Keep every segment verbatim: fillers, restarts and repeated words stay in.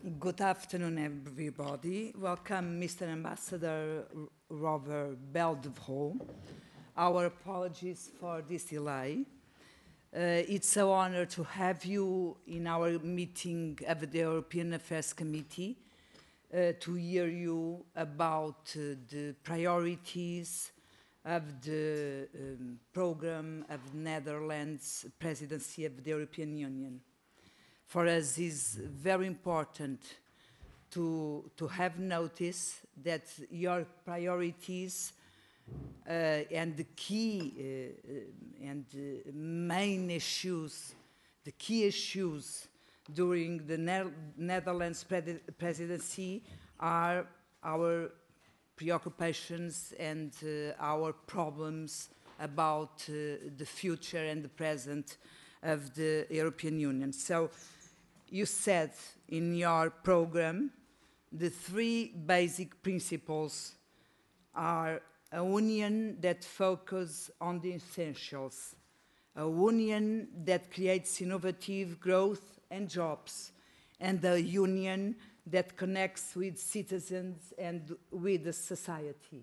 Good afternoon, everybody. Welcome, Mister Ambassador Robert Beldevaux. Our apologies for this delay. Uh, it's an honor to have you in our meeting of the European Affairs Committee uh, to hear you about uh, the priorities of the um, program of the Netherlands presidency of the European Union. For us, it's very important to, to have notice that your priorities uh, and the key uh, and uh, main issues, the key issues during the ne Netherlands pre presidency are our preoccupations and uh, our problems about uh, the future and the present of the European Union. So you said in your program the three basic principles are a union that focuses on the essentials, a union that creates innovative growth and jobs, and a union that connects with citizens and with the society.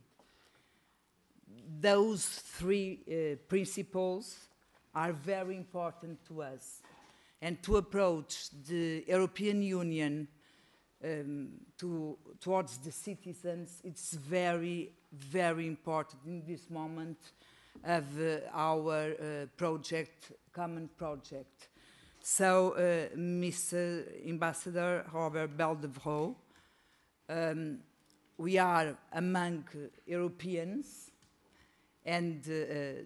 Those three uh, principles are very important to us. And to approach the European Union um, to, towards the citizens, it's very, very important in this moment of uh, our uh, project, common project. So, uh, Mister Ambassador Robert Beldevaux, um, we are among Europeans and uh,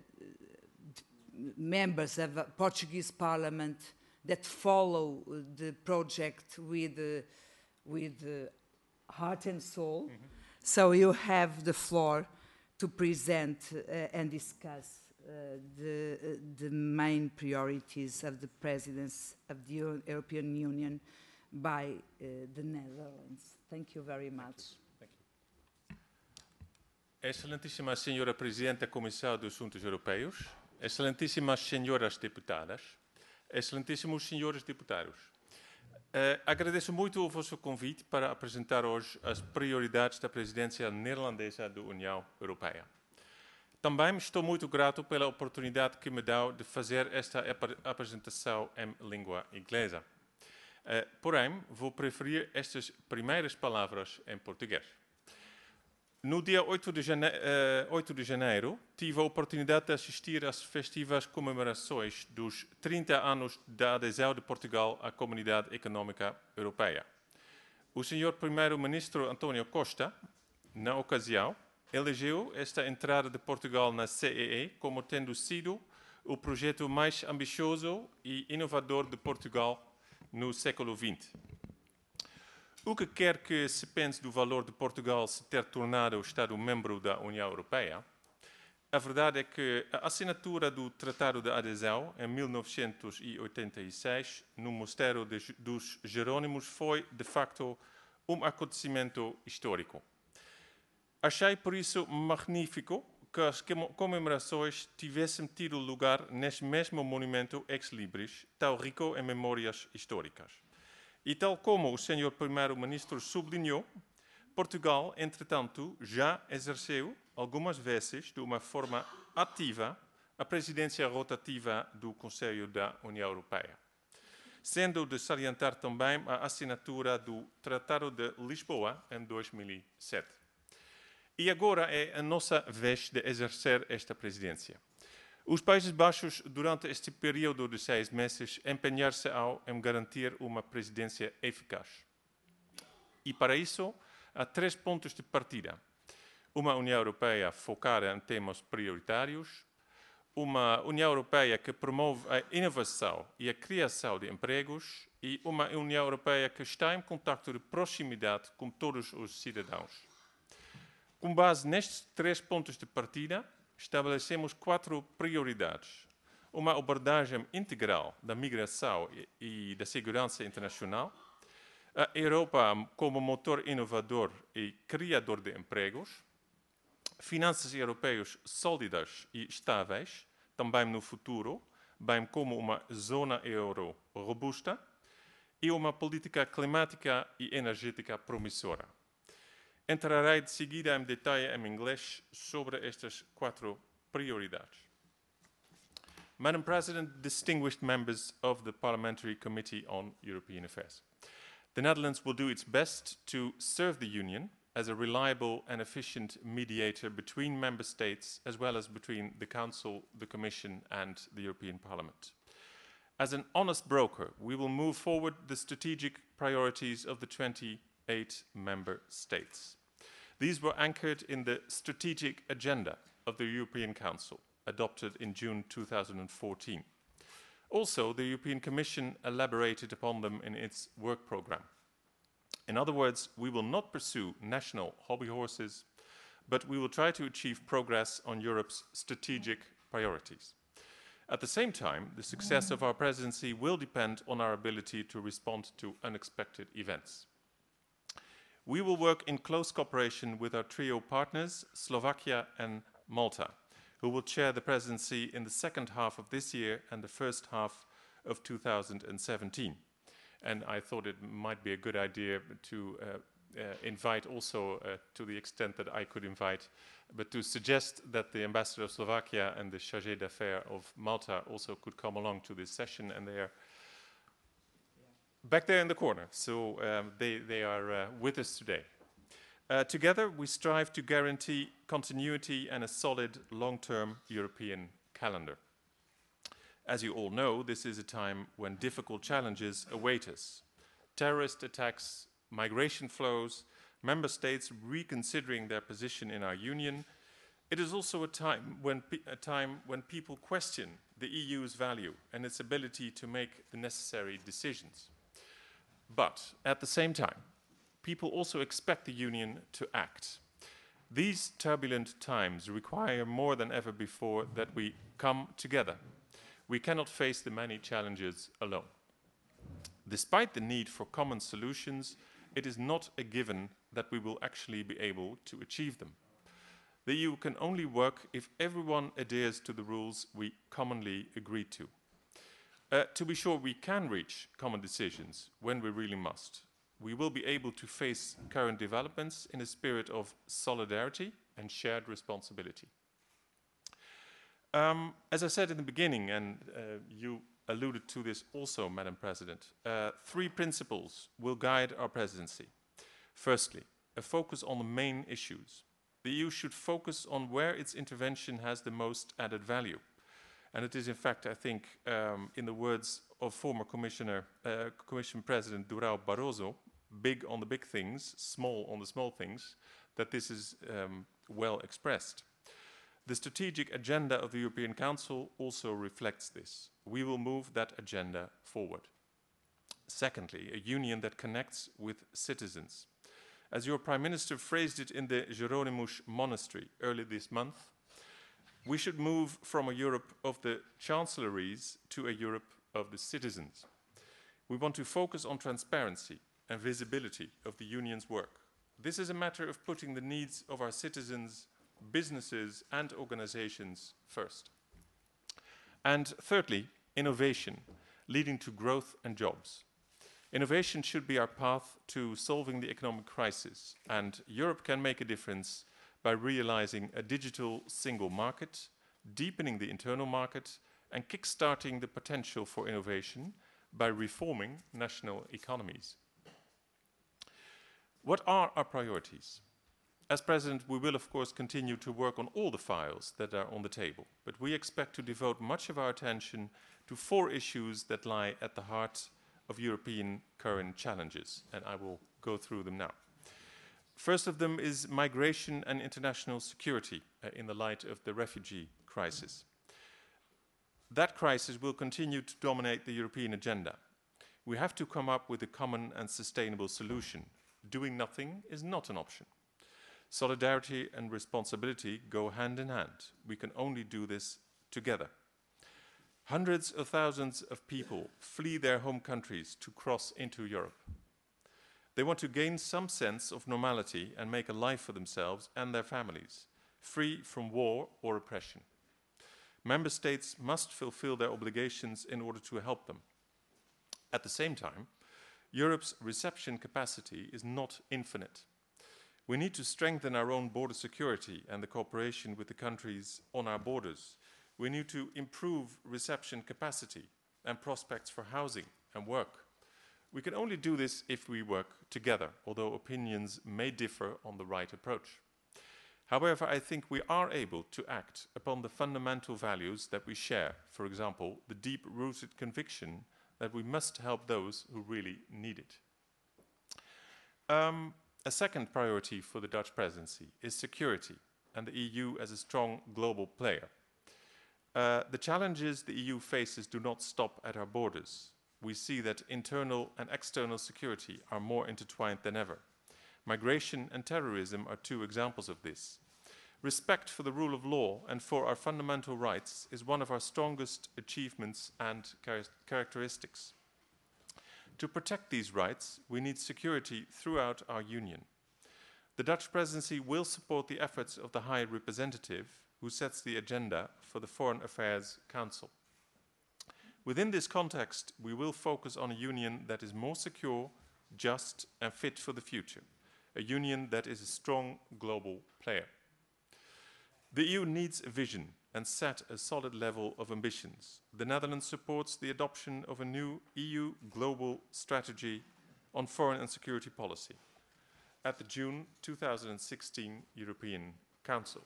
members of the Portuguese Parliament that follow the project with, uh, with uh, heart and soul. Mm-hmm. So you have the floor to present uh, and discuss uh, the, uh, the main priorities of the presidency of the Euro European Union by uh, the Netherlands. Thank you very much. Thank you. Excelentíssima Senhora Presidente da Comissão dos Assuntos Europeus, excelentíssimas Senhoras Deputadas, excelentíssimos senhores deputados, uh, agradeço muito o vosso convite para apresentar hoje as prioridades da presidência neerlandesa da União Europeia. Também estou muito grato pela oportunidade que me dá de fazer esta ap apresentação em língua inglesa. Uh, porém, vou preferir estas primeiras palavras em português. No dia oito de, jane... uh, oito de janeiro, tive a oportunidade de assistir às festivas comemorações dos trinta anos da adesão de Portugal à Comunidade Económica Europeia. O senhor Primeiro-Ministro António Costa, na ocasião, elegeu esta entrada de Portugal na C E E como tendo sido o projeto mais ambicioso e inovador de Portugal no século vinte. O que quer que se pense do valor de Portugal se ter tornado Estado-membro da União Europeia, a verdade é que a assinatura do Tratado de Adesão em mil novecentos e oitenta e seis, no Mosteiro de, dos Jerônimos, foi, de facto, um acontecimento histórico. Achei, por isso, magnífico que as comemorações tivessem tido lugar neste mesmo monumento ex-libris, tão rico em memórias históricas. E tal como o senhor Primeiro-Ministro sublinhou, Portugal, entretanto, já exerceu algumas vezes, de uma forma ativa, a presidência rotativa do Conselho da União Europeia, sendo de salientar também a assinatura do Tratado de Lisboa em dois mil e sete. E agora é a nossa vez de exercer esta presidência. Os Países Baixos, durante este período de seis meses, empenhar-se-ão em garantir uma presidência eficaz. E para isso, há três pontos de partida. Uma União Europeia focada em temas prioritários, uma União Europeia que promove a inovação e a criação de empregos e uma União Europeia que está em contacto de proximidade com todos os cidadãos. Com base nestes três pontos de partida, estabelecemos quatro prioridades. Uma abordagem integral da migração e da segurança internacional, a Europa como motor inovador e criador de empregos, finanças europeias sólidas e estáveis, também no futuro, bem como uma zona euro robusta, e uma política climática e energética promissora. Entrarei de seguida em detalhe em inglês sobre estas quatro prioridades. Madam President, distinguished members of the Parliamentary Committee on European Affairs, the Netherlands will do its best to serve the Union as a reliable and efficient mediator between member states, as well as between the Council, the Commission and the European Parliament. As an honest broker, we will move forward the strategic priorities of the twenty-eight member states. These were anchored in the strategic agenda of the European Council, adopted in June two thousand fourteen. Also, the European Commission elaborated upon them in its work programme. In other words, we will not pursue national hobby horses, but we will try to achieve progress on Europe's strategic priorities. At the same time, the success of our presidency will depend on our ability to respond to unexpected events. We will work in close cooperation with our trio partners, Slovakia and Malta, who will chair the presidency in the second half of this year and the first half of two thousand seventeen. And I thought it might be a good idea to uh, uh, invite also, uh, to the extent that I could invite, but to suggest that the ambassador of Slovakia and the chargé d'affaires of Malta also could come along to this session, and they are back there in the corner, so um, they, they are uh, with us today. Uh, together, we strive to guarantee continuity and a solid long-term European calendar. As you all know, this is a time when difficult challenges await us. Terrorist attacks, migration flows, member states reconsidering their position in our union. It is also a time when, pe a time when people question the E U's value and its ability to make the necessary decisions. But at the same time, people also expect the Union to act. These turbulent times require more than ever before that we come together. We cannot face the many challenges alone. Despite the need for common solutions, it is not a given that we will actually be able to achieve them. The E U can only work if everyone adheres to the rules we commonly agreed to. Uh, to be sure we can reach common decisions when we really must, we will be able to face current developments in a spirit of solidarity and shared responsibility. Um, as I said in the beginning, and uh, you alluded to this also, Madam President, uh, three principles will guide our presidency. Firstly, a focus on the main issues. The E U should focus on where its intervention has the most added value. And it is, in fact, I think, um, in the words of former Commissioner, uh, Commission President Durão Barroso, big on the big things, small on the small things, that this is um, well expressed. The strategic agenda of the European Council also reflects this. We will move that agenda forward. Secondly, a union that connects with citizens. As your Prime Minister phrased it in the Jeronimus Monastery early this month, we should move from a Europe of the chancelleries to a Europe of the citizens. We want to focus on transparency and visibility of the Union's work. This is a matter of putting the needs of our citizens, businesses and organizations first. And thirdly, innovation, leading to growth and jobs. Innovation should be our path to solving the economic crisis, and Europe can make a difference by realizing a digital single market, deepening the internal market, and kickstarting the potential for innovation by reforming national economies. What are our priorities? As President, we will of course continue to work on all the files that are on the table, but we expect to devote much of our attention to four issues that lie at the heart of European current challenges, and I will go through them now. First of them is migration and international security uh, in the light of the refugee crisis. That crisis will continue to dominate the European agenda. We have to come up with a common and sustainable solution. Doing nothing is not an option. Solidarity and responsibility go hand in hand. We can only do this together. Hundreds of thousands of people flee their home countries to cross into Europe. They want to gain some sense of normality and make a life for themselves and their families, free from war or oppression. Member states must fulfill their obligations in order to help them. At the same time, Europe's reception capacity is not infinite. We need to strengthen our own border security and the cooperation with the countries on our borders. We need to improve reception capacity and prospects for housing and work. We can only do this if we work together, although opinions may differ on the right approach. However, I think we are able to act upon the fundamental values that we share. For example, the deep-rooted conviction that we must help those who really need it. Um, a second priority for the Dutch presidency is security and the E U as a strong global player. Uh, the challenges the E U faces do not stop at our borders. We see that internal and external security are more intertwined than ever. Migration and terrorism are two examples of this. Respect for the rule of law and for our fundamental rights is one of our strongest achievements and char characteristics. To protect these rights, we need security throughout our Union. The Dutch presidency will support the efforts of the High Representative, who sets the agenda for the Foreign Affairs Council. Within this context, we will focus on a union that is more secure, just, and fit for the future. A union that is a strong global player. The E U needs a vision and set a solid level of ambitions. The Netherlands supports the adoption of a new E U global strategy on foreign and security policy at the June two thousand sixteen European Council.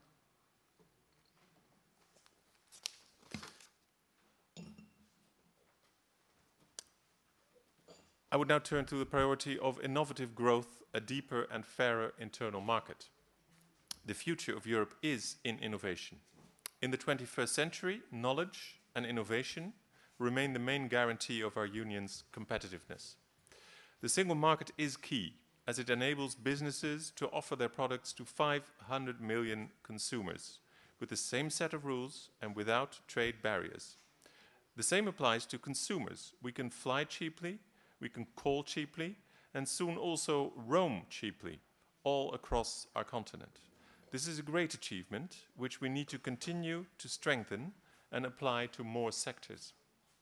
I would now turn to the priority of innovative growth, a deeper and fairer internal market. The future of Europe is in innovation. In the twenty-first century, knowledge and innovation remain the main guarantee of our union's competitiveness. The single market is key, as it enables businesses to offer their products to five hundred million consumers with the same set of rules and without trade barriers. The same applies to consumers. We can fly cheaply, we can call cheaply, and soon also roam cheaply, all across our continent. This is a great achievement, which we need to continue to strengthen and apply to more sectors.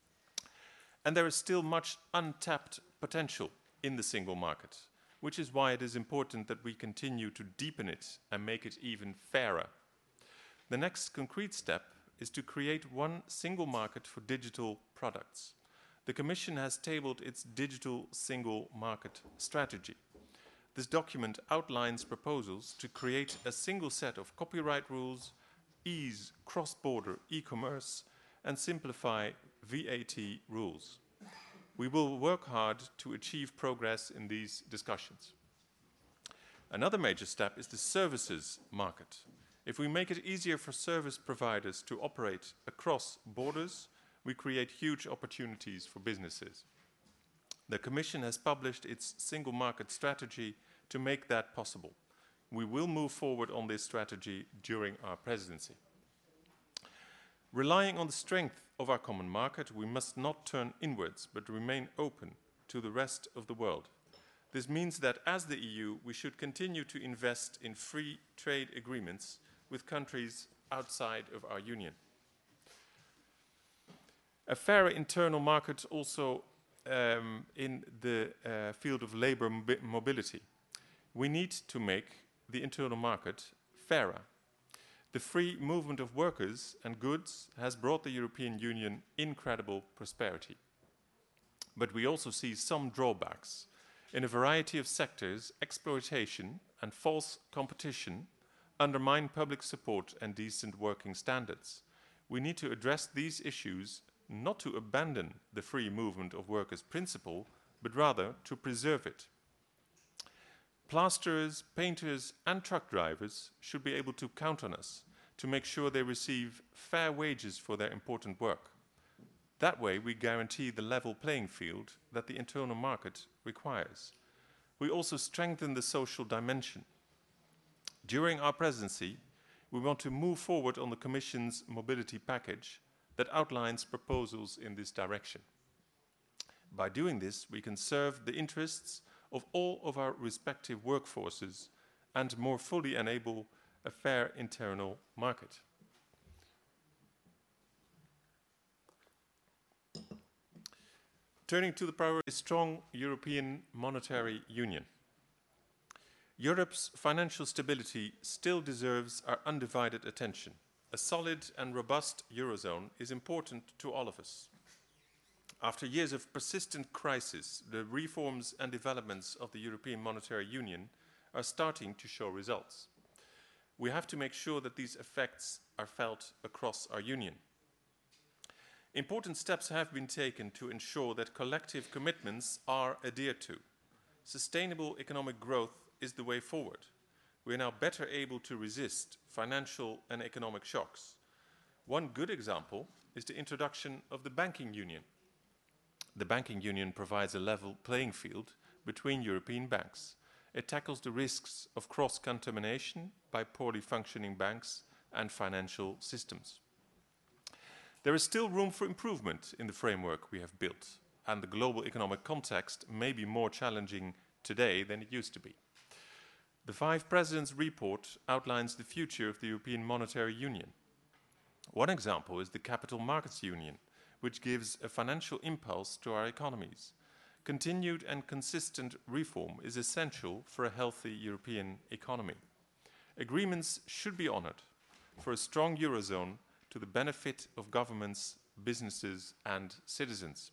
And there is still much untapped potential in the single market, which is why it is important that we continue to deepen it and make it even fairer. The next concrete step is to create one single market for digital products. The Commission has tabled its digital single market strategy. This document outlines proposals to create a single set of copyright rules, ease cross-border e-commerce, and simplify V A T rules. We will work hard to achieve progress in these discussions. Another major step is the services market. If we make it easier for service providers to operate across borders, we create huge opportunities for businesses. The Commission has published its single market strategy to make that possible. We will move forward on this strategy during our presidency. Relying on the strength of our common market, we must not turn inwards, but remain open to the rest of the world. This means that as the E U, we should continue to invest in free trade agreements with countries outside of our Union. A fairer internal market also um, in the uh, field of labor mobi- mobility. We need to make the internal market fairer. The free movement of workers and goods has brought the European Union incredible prosperity. But we also see some drawbacks. In a variety of sectors, exploitation and false competition undermine public support and decent working standards. We need to address these issues not to abandon the free movement of workers principle, but rather to preserve it. Plasterers, painters, and truck drivers should be able to count on us to make sure they receive fair wages for their important work. That way, we guarantee the level playing field that the internal market requires. We also strengthen the social dimension. During our presidency, we want to move forward on the Commission's mobility package that outlines proposals in this direction. By doing this, we can serve the interests of all of our respective workforces and more fully enable a fair internal market. Turning to the priority, a strong European monetary union. Europe's financial stability still deserves our undivided attention. A solid and robust Eurozone is important to all of us. After years of persistent crisis, the reforms and developments of the European Monetary Union are starting to show results. We have to make sure that these effects are felt across our union. Important steps have been taken to ensure that collective commitments are adhered to. Sustainable economic growth is the way forward. We are now better able to resist financial and economic shocks. One good example is the introduction of the banking union. The banking union provides a level playing field between European banks. It tackles the risks of cross-contamination by poorly functioning banks and financial systems. There is still room for improvement in the framework we have built, and the global economic context may be more challenging today than it used to be. The Five Presidents' report outlines the future of the European Monetary Union. One example is the Capital Markets Union, which gives a financial impulse to our economies. Continued and consistent reform is essential for a healthy European economy. Agreements should be honored for a strong Eurozone to the benefit of governments, businesses, and citizens.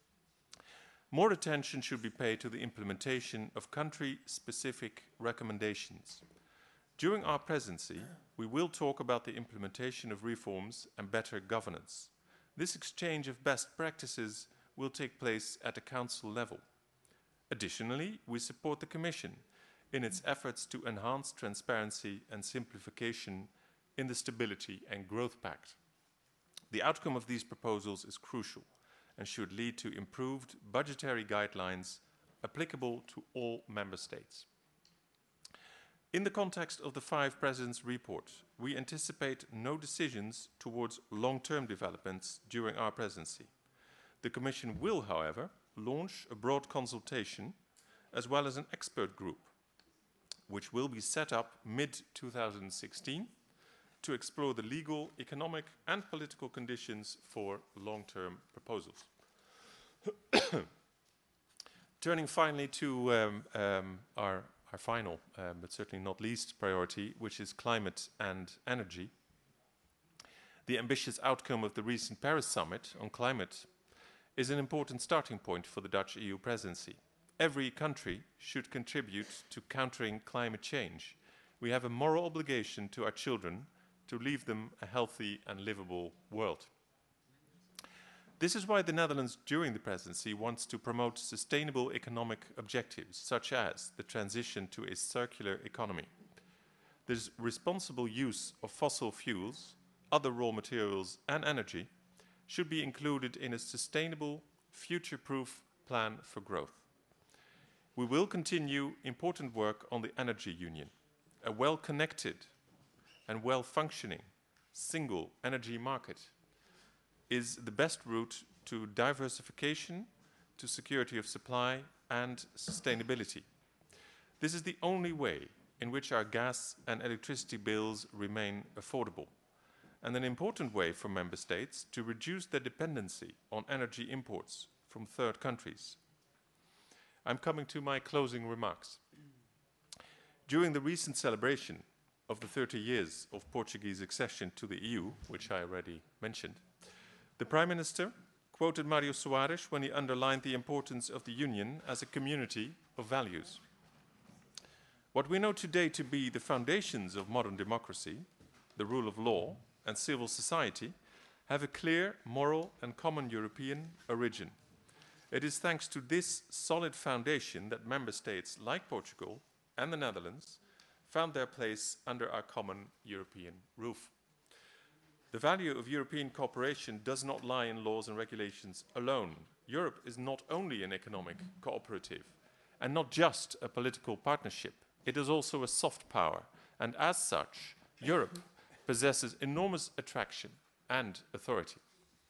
More attention should be paid to the implementation of country-specific recommendations. During our presidency, we will talk about the implementation of reforms and better governance. This exchange of best practices will take place at the Council level. Additionally, we support the Commission in its efforts to enhance transparency and simplification in the Stability and Growth Pact. The outcome of these proposals is crucial and should lead to improved budgetary guidelines applicable to all member states. In the context of the Five Presidents' report, we anticipate no decisions towards long-term developments during our presidency. The Commission will, however, launch a broad consultation as well as an expert group, which will be set up mid two thousand sixteen to explore the legal, economic and political conditions for long-term proposals. Turning finally to um, um, our, our final, uh, but certainly not least priority, which is climate and energy. The ambitious outcome of the recent Paris summit on climate is an important starting point for the Dutch E U presidency. Every country should contribute to countering climate change. We have a moral obligation to our children to leave them a healthy and livable world. This is why the Netherlands, during the presidency, wants to promote sustainable economic objectives, such as the transition to a circular economy. The responsible use of fossil fuels, other raw materials and energy should be included in a sustainable, future-proof plan for growth. We will continue important work on the energy union, a well-connected and well-functioning single energy market is the best route to diversification, to security of supply and sustainability. This is the only way in which our gas and electricity bills remain affordable, and an important way for member states to reduce their dependency on energy imports from third countries. I'm coming to my closing remarks. During the recent celebration of the thirty years of Portuguese accession to the E U, which I already mentioned, the Prime Minister quoted Mário Soares when he underlined the importance of the Union as a community of values. What we know today to be the foundations of modern democracy, the rule of law and civil society, have a clear moral and common European origin. It is thanks to this solid foundation that member states like Portugal and the Netherlands found their place under our common European roof. The value of European cooperation does not lie in laws and regulations alone. Europe is not only an economic cooperative and not just a political partnership. It is also a soft power, and as such, Europe possesses enormous attraction and authority.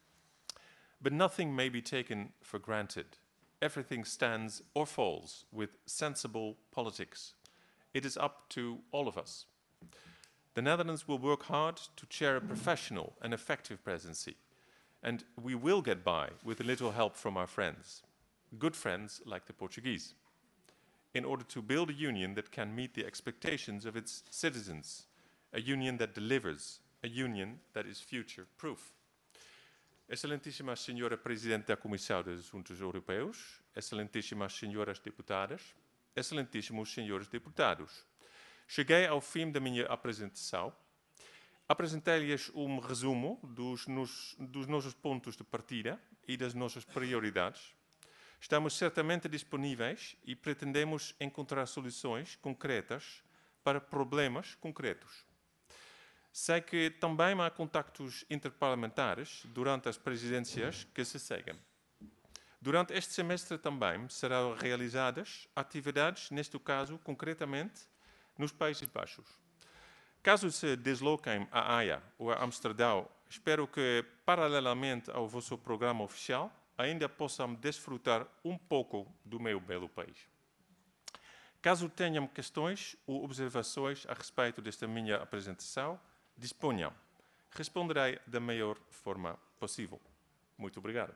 But nothing may be taken for granted. Everything stands or falls with sensible politics. It is up to all of us. The Netherlands will work hard to chair a professional and effective presidency, and we will get by with a little help from our friends. good friends like the Portuguese, in order to build a union that can meet the expectations of its citizens, a union that delivers, a union that is future-proof. Excelentíssima Senhora Presidente da Comissão dos Assuntos Europeus, excelentíssimas Senhoras Deputadas, excelentíssimos Senhores Deputados, cheguei ao fim da minha apresentação. Apresentei-lhes um resumo dos, nos, dos nossos pontos de partida e das nossas prioridades. Estamos certamente disponíveis e pretendemos encontrar soluções concretas para problemas concretos. Sei que também há contactos interparlamentares durante as presidências que se seguem. Durante este semestre também serão realizadas atividades, neste caso, concretamente, nos Países Baixos. Caso se desloquem a Haia ou a Amsterdão, espero que, paralelamente ao vosso programa oficial, ainda possam desfrutar um pouco do meu belo país. Caso tenham questões ou observações a respeito desta minha apresentação, disponham. Responderei da melhor forma possível. Muito obrigado.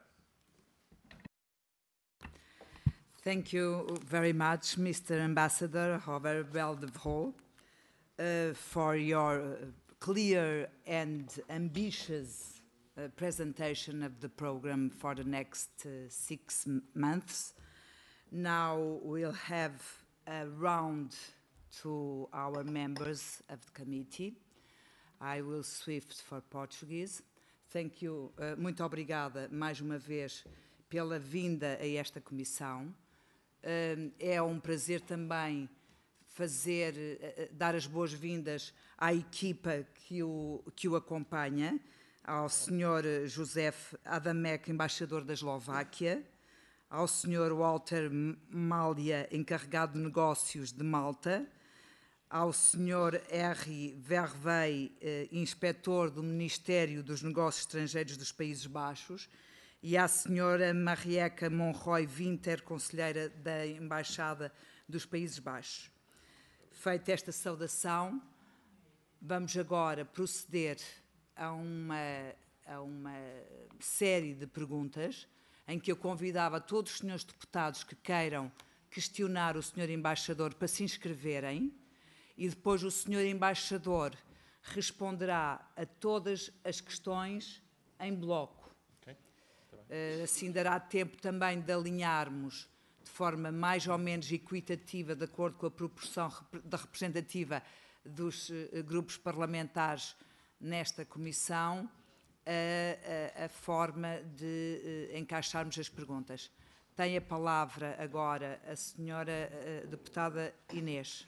Thank you very much, Mister Ambassador Robert Beldevreux, uh, for your uh, clear and ambitious uh, presentation of the program for the next uh, six months. Now we'll have a round to our members of the committee. I will switch for Portuguese. Thank you. Uh, muito obrigada mais uma vez pela vinda a esta comissão. Uh, é um prazer também fazer, uh, dar as boas-vindas à equipa que o, que o acompanha, ao senhor Josef Adamek, embaixador da Eslováquia, ao senhor Walter Malia, encarregado de negócios de Malta, ao senhor R. Vervey, eh, inspetor do Ministério dos Negócios Estrangeiros dos Países Baixos, e à senhora Marieka Monroy Winter, conselheira da Embaixada dos Países Baixos. Feita esta saudação, vamos agora proceder a uma, a uma série de perguntas em que eu convidava todos os senhores deputados que queiram questionar o senhor embaixador para se inscreverem, e depois o senhor embaixador responderá a todas as questões em bloco. Okay. Uh, assim dará tempo também de alinharmos de forma mais ou menos equitativa, de acordo com a proporção rep da representativa dos uh, grupos parlamentares nesta comissão, a, a, a forma de uh, encaixarmos as perguntas. Tem a palavra agora a senhora uh, deputada Inês.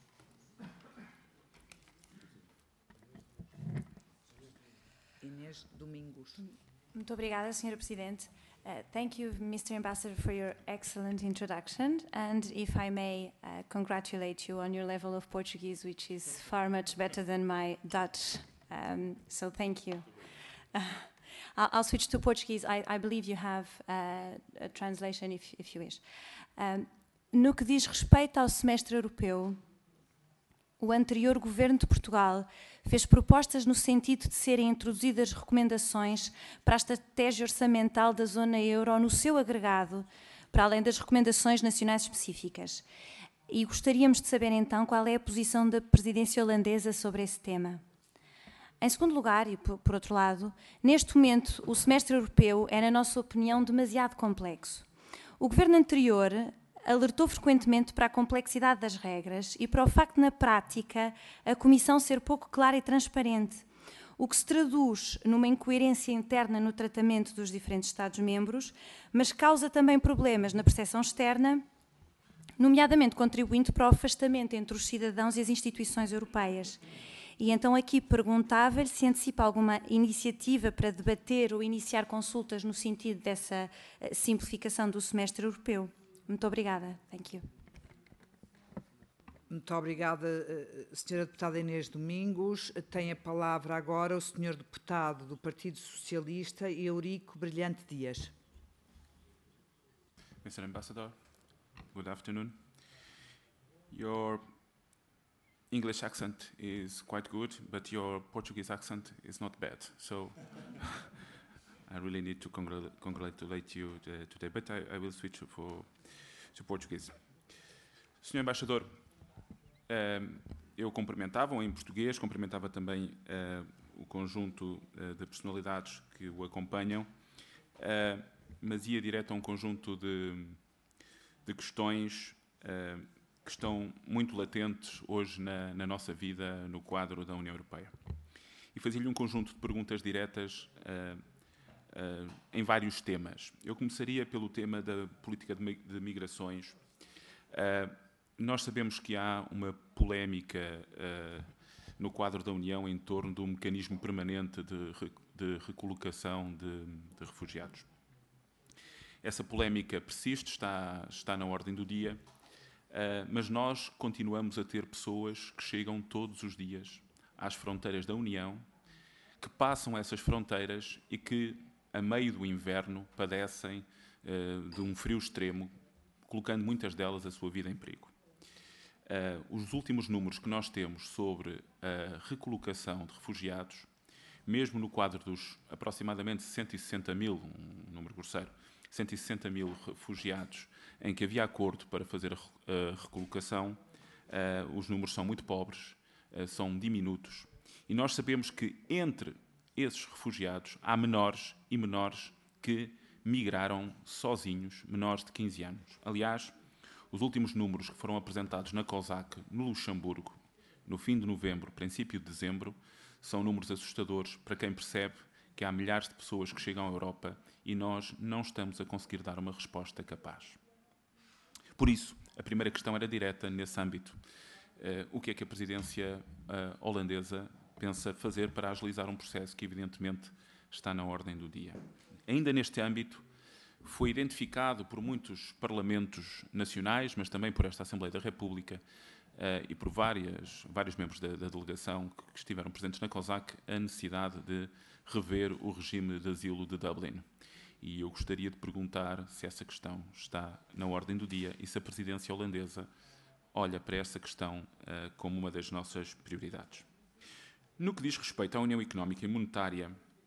Inês Domingos. Muito obrigada, senhora Presidente. Uh, thank you, Mister Ambassador, for your excellent introduction. And if I may uh, congratulate you on your level of Portuguese, which is far much better than my Dutch. Um, so thank you. Uh, I'll switch to Portuguese. I, I believe you have uh, a translation if, if you wish. Um, no que diz respeito ao semestre europeu, o anterior governo de Portugal fez propostas no sentido de serem introduzidas recomendações para a estratégia orçamental da zona euro no seu agregado, para além das recomendações nacionais específicas. E gostaríamos de saber então qual é a posição da presidência holandesa sobre esse tema. Em segundo lugar, e por, por outro lado, neste momento o semestre europeu é, na nossa opinião, demasiado complexo. O governo anterior alertou frequentemente para a complexidade das regras e para o facto, na prática, a Comissão ser pouco clara e transparente, o que se traduz numa incoerência interna no tratamento dos diferentes Estados-membros, mas causa também problemas na percepção externa, nomeadamente contribuindo para o afastamento entre os cidadãos e as instituições europeias. E então aqui perguntava-lhe se antecipa alguma iniciativa para debater ou iniciar consultas no sentido dessa simplificação do semestre europeu. Muito obrigada. Thank you. Muito obrigada, senhora deputada Inês Domingos. Tem a palavra agora o senhor deputado do Partido Socialista, Eurico Brilhante Dias. Mister Ambassador, good afternoon. Your English accent is quite good, but your Portuguese accent is not bad. So I really need to congr congratulate you uh, today, but I, I will switch for, to Portuguese. senhor Embaixador, uh, eu cumprimentava em português, cumprimentava também uh, o conjunto uh, de personalidades que o acompanham, uh, mas ia direto a um conjunto de, de questões uh, que estão muito latentes hoje na, na nossa vida no quadro da União Europeia. E fazia-lhe um conjunto de perguntas diretas uh, uh, em vários temas. Eu começaria pelo tema da política de, de migrações. Uh, nós sabemos que há uma polémica uh, no quadro da União em torno do mecanismo permanente de, de recolocação de, de refugiados. Essa polémica persiste, está, está na ordem do dia, uh, mas nós continuamos a ter pessoas que chegam todos os dias às fronteiras da União, que passam essas fronteiras e que, a meio do inverno, padecem uh, de um frio extremo, colocando muitas delas a sua vida em perigo. Uh, os últimos números que nós temos sobre a recolocação de refugiados, mesmo no quadro dos aproximadamente cento e sessenta mil, um número grosseiro, cento e sessenta mil refugiados em que havia acordo para fazer a recolocação, uh, os números são muito pobres, uh, são diminutos. E nós sabemos que entre esses refugiados há menores e menores que migraram sozinhos, menores de quinze anos. Aliás, os últimos números que foram apresentados na COSAC, no Luxemburgo, no fim de novembro, princípio de dezembro, são números assustadores para quem percebe que há milhares de pessoas que chegam à Europa e nós não estamos a conseguir dar uma resposta capaz. Por isso, a primeira questão era direta nesse âmbito. Uh, o que é que a presidência uh, holandesa pensa fazer para agilizar um processo que, evidentemente, está na ordem do dia? Ainda neste âmbito, foi identificado por muitos parlamentos nacionais, mas também por esta Assembleia da República uh, e por várias, vários membros da, da delegação que estiveram presentes na COSAC, a necessidade de rever o regime de asilo de Dublin. E eu gostaria de perguntar se essa questão está na ordem do dia e se a presidência holandesa olha para essa questão uh, como uma das nossas prioridades. No que diz respeito à União Económica e Monetária,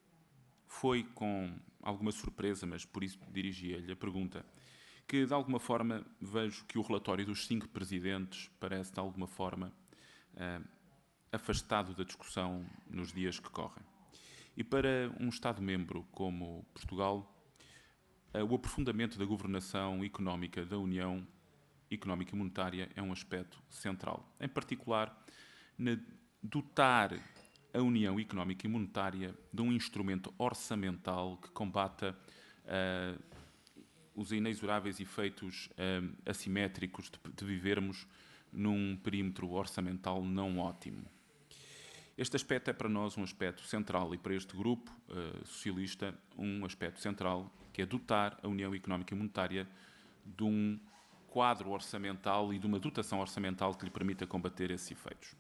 foi com alguma surpresa, mas por isso dirigia-lhe a pergunta, que de alguma forma vejo que o relatório dos cinco presidentes parece de alguma forma uh, afastado da discussão nos dias que correm. E para um Estado-membro como Portugal, uh, o aprofundamento da governação económica da União Económica e Monetária é um aspecto central. Em particular, na dotar a União Económica e Monetária de um instrumento orçamental que combata uh, os inexoráveis efeitos uh, assimétricos de, de vivermos num perímetro orçamental não ótimo. Este aspecto é para nós um aspecto central e para este grupo uh, socialista um aspecto central, que é dotar a União Económica e Monetária de um quadro orçamental e de uma dotação orçamental que lhe permita combater esses efeitos.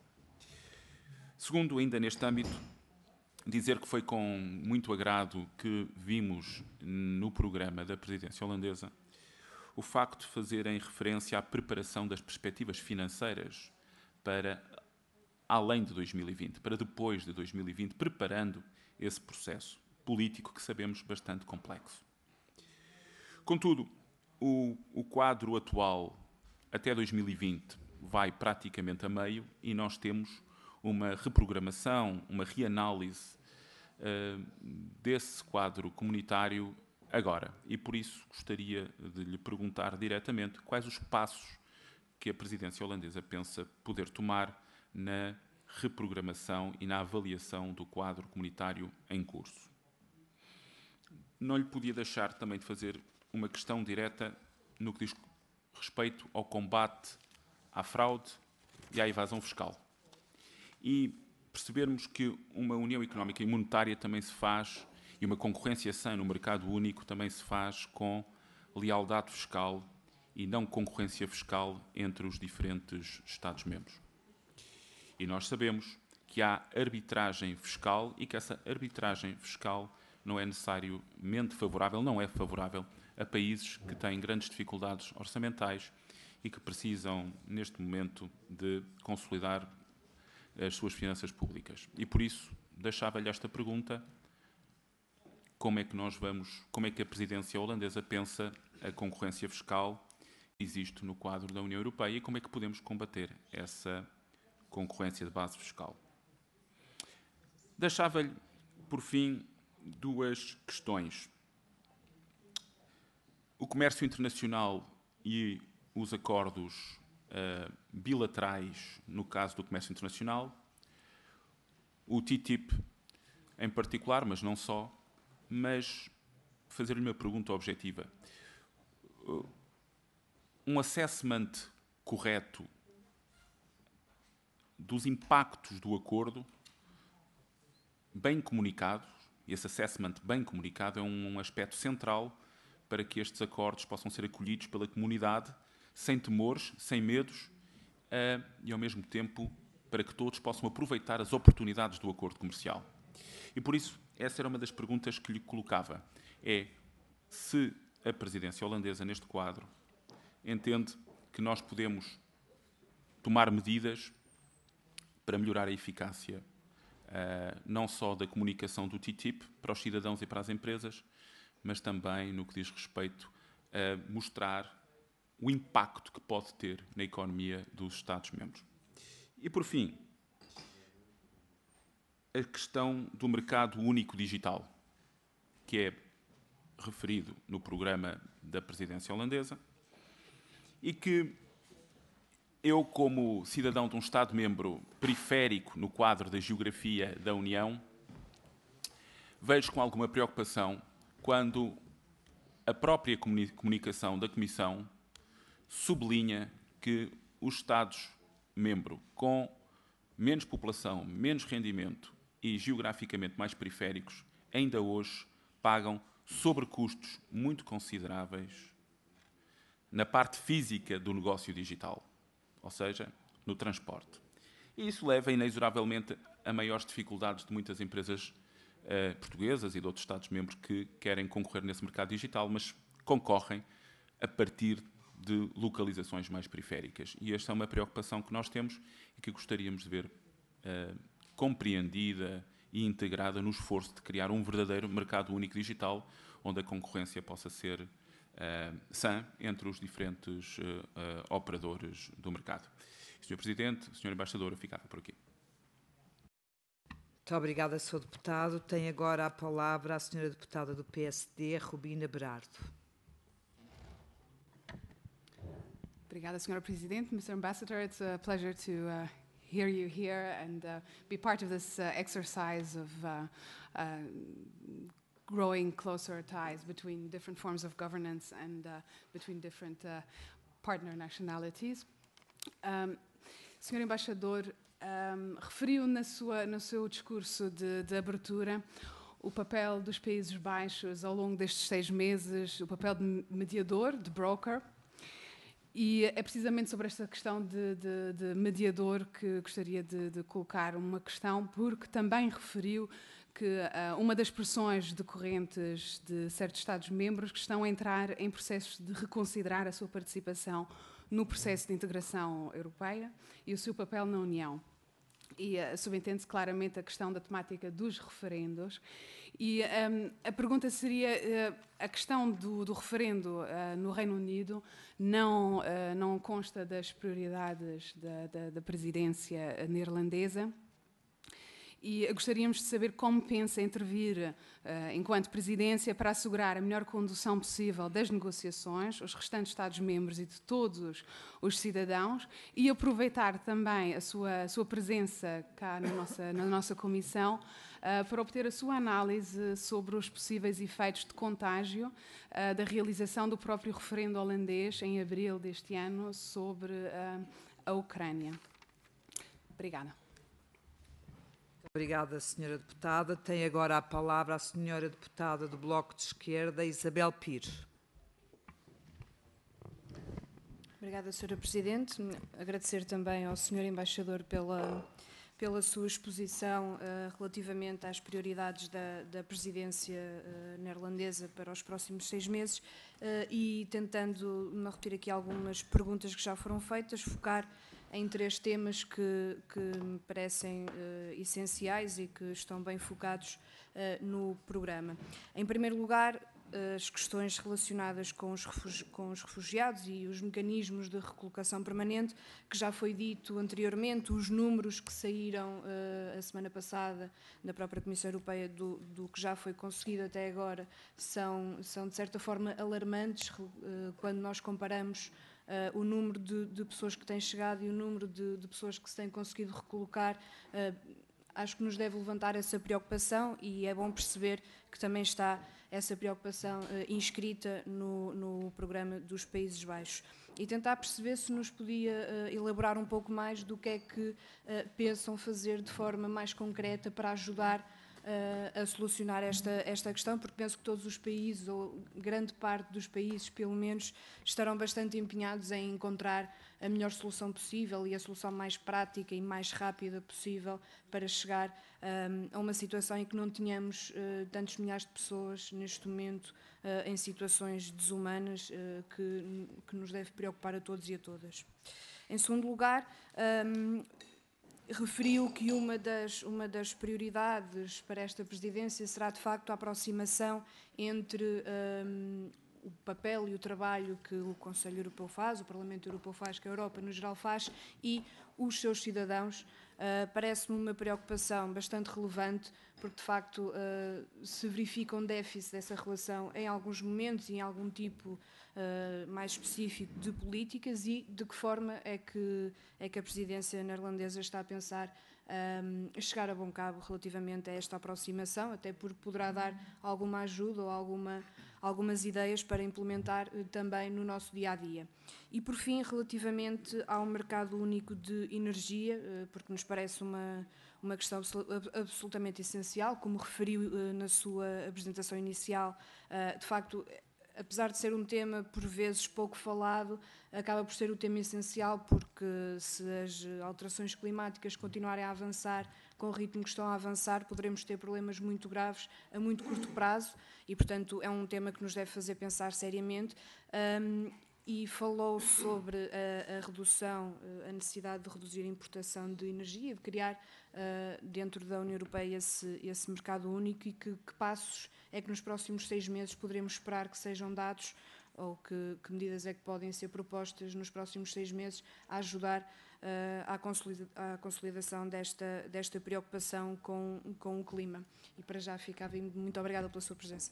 Segundo, ainda neste âmbito, dizer que foi com muito agrado que vimos no programa da presidência holandesa o facto de fazerem referência à preparação das perspectivas financeiras para além de dois mil e vinte, para depois de dois mil e vinte, preparando esse processo político que sabemos bastante complexo. Contudo, o, o quadro atual até dois mil e vinte vai praticamente a meio e nós temos uma reprogramação, uma reanálise uh, desse quadro comunitário agora. E por isso gostaria de lhe perguntar diretamente quais os passos que a presidência holandesa pensa poder tomar na reprogramação e na avaliação do quadro comunitário em curso. Não lhe podia deixar também de fazer uma questão direta no que diz respeito ao combate à fraude e à evasão fiscal. E percebermos que uma União Económica e Monetária também se faz, e uma concorrência sã no mercado único também se faz com lealdade fiscal e não concorrência fiscal entre os diferentes Estados-membros. E nós sabemos que há arbitragem fiscal e que essa arbitragem fiscal não é necessariamente favorável, não é favorável a países que têm grandes dificuldades orçamentais e que precisam, neste momento, de consolidar as suas finanças públicas. E por isso deixava-lhe esta pergunta: como é que nós vamos, como é que a presidência holandesa pensa a concorrência fiscal que existe no quadro da União Europeia e como é que podemos combater essa concorrência de base fiscal. Deixava-lhe, por fim, duas questões. O comércio internacional e os acordos uh, bilaterais no caso do comércio internacional, o T T I P em particular, mas não só, mas fazer-lhe uma pergunta objetiva. Um assessment correto dos impactos do acordo, bem comunicado, e esse assessment bem comunicado é um aspecto central para que estes acordos possam ser acolhidos pela comunidade sem temores, sem medos uh, e, ao mesmo tempo, para que todos possam aproveitar as oportunidades do acordo comercial. E, por isso, essa era uma das perguntas que lhe colocava. É se a presidência holandesa, neste quadro, entende que nós podemos tomar medidas para melhorar a eficácia uh, não só da comunicação do T T I P para os cidadãos e para as empresas, mas também no que diz respeito a mostrar o impacto que pode ter na economia dos Estados-membros. E, por fim, a questão do mercado único digital, que é referido no programa da presidência holandesa e que eu, como cidadão de um Estado-membro periférico no quadro da geografia da União, vejo com alguma preocupação quando a própria comunicação da Comissão sublinha que os Estados-membro com menos população, menos rendimento e geograficamente mais periféricos ainda hoje pagam sobrecustos muito consideráveis na parte física do negócio digital, ou seja, no transporte. E isso leva inexoravelmente a maiores dificuldades de muitas empresas uh, portuguesas e de outros Estados-membros que querem concorrer nesse mercado digital, mas concorrem a partir de localizações mais periféricas. E esta é uma preocupação que nós temos e que gostaríamos de ver uh, compreendida e integrada no esforço de criar um verdadeiro mercado único digital, onde a concorrência possa ser uh, sã entre os diferentes uh, uh, operadores do mercado. senhor Presidente, senhor Embaixador, eu ficava por aqui. Muito obrigada, senhor Deputado. Tem agora a palavra a senhora Deputada do P S D, Rubina Berardo. Obrigada, senhora Presidente. Mister Ambassador, it's a pleasure to uh, hear you here and uh, be part of this uh, exercise of uh, uh, growing closer ties between different forms of governance and uh, between different uh, partner nationalities. Um, senhor Embaixador, um, referiu na sua, no seu discurso de, de abertura o papel dos Países Baixos ao longo destes seis meses, o papel de mediador, de broker. E é precisamente sobre esta questão de, de, de mediador que gostaria de, de colocar uma questão, porque também referiu que uh, uma das pressões decorrentes de certos Estados-membros que estão a entrar em processos de reconsiderar a sua participação no processo de integração europeia e o seu papel na União. E uh, subentende-se claramente a questão da temática dos referendos. E um, a pergunta seria, uh, a questão do, do referendo uh, no Reino Unido não, uh, não consta das prioridades da, da, da presidência neerlandesa. E gostaríamos de saber como pensa intervir, uh, enquanto presidência, para assegurar a melhor condução possível das negociações, os restantes Estados-membros e de todos os cidadãos, e aproveitar também a sua, a sua presença cá na nossa, na nossa comissão uh, para obter a sua análise sobre os possíveis efeitos de contágio uh, da realização do próprio referendo holandês em abril deste ano sobre uh, a Ucrânia. Obrigada. Obrigada, senhora Deputada. Tem agora a palavra a senhora Deputada do Bloco de Esquerda, Isabel Pires. Obrigada, senhora Presidente. Agradecer também ao senhor Embaixador pela, pela sua exposição uh, relativamente às prioridades da, da presidência uh, neerlandesa para os próximos seis meses uh, e tentando me repetir aqui algumas perguntas que já foram feitas, focar em três temas que, que me parecem uh, essenciais e que estão bem focados uh, no programa. Em primeiro lugar, as questões relacionadas com os, refugi com os refugiados e os mecanismos de recolocação permanente, que já foi dito anteriormente, os números que saíram uh, a semana passada da própria Comissão Europeia do, do que já foi conseguido até agora são, são de certa forma alarmantes uh, quando nós comparamos uh, o número de, de pessoas que têm chegado e o número de, de pessoas que se têm conseguido recolocar. Uh, Acho que nos deve levantar essa preocupação e é bom perceber que também está essa preocupação uh, inscrita no, no programa dos Países Baixos. E tentar perceber se nos podia uh, elaborar um pouco mais do que é que uh, pensam fazer de forma mais concreta para ajudar uh, a solucionar esta, esta questão, porque penso que todos os países, ou grande parte dos países, pelo menos, estarão bastante empenhados em encontrar a melhor solução possível e a solução mais prática e mais rápida possível para chegar um, a uma situação em que não tenhamos uh, tantos milhares de pessoas neste momento uh, em situações desumanas uh, que, que nos deve preocupar a todos e a todas. Em segundo lugar, um, referiu que uma das, uma das prioridades para esta presidência será de facto a aproximação entre um, o papel e o trabalho que o Conselho Europeu faz, o Parlamento Europeu faz, que a Europa no geral faz, e os seus cidadãos. Uh, Parece-me uma preocupação bastante relevante, porque de facto uh, se verifica um déficit dessa relação em alguns momentos e em algum tipo uh, mais específico de políticas, e de que forma é que, é que a presidência neerlandesa está a pensar um, chegar a bom cabo relativamente a esta aproximação, até porque poderá dar alguma ajuda ou alguma algumas ideias para implementar uh, também no nosso dia-a-dia. E, por fim, relativamente ao mercado único de energia, uh, porque nos parece uma, uma questão absolutamente essencial, como referiu uh, na sua apresentação inicial, uh, de facto, apesar de ser um tema por vezes pouco falado, acaba por ser o tema essencial, porque se as alterações climáticas continuarem a avançar com o ritmo que estão a avançar, poderemos ter problemas muito graves a muito curto prazo e, portanto, é um tema que nos deve fazer pensar seriamente. Um, e falou sobre a, a redução, a necessidade de reduzir a importação de energia, de criar uh, dentro da União Europeia esse, esse mercado único, e que, que passos é que nos próximos seis meses poderemos esperar que sejam dados, ou que, que medidas é que podem ser propostas nos próximos seis meses a ajudar uh, à, consolida, à consolidação desta, desta preocupação com, com o clima. E para já ficava muito obrigada pela sua presença.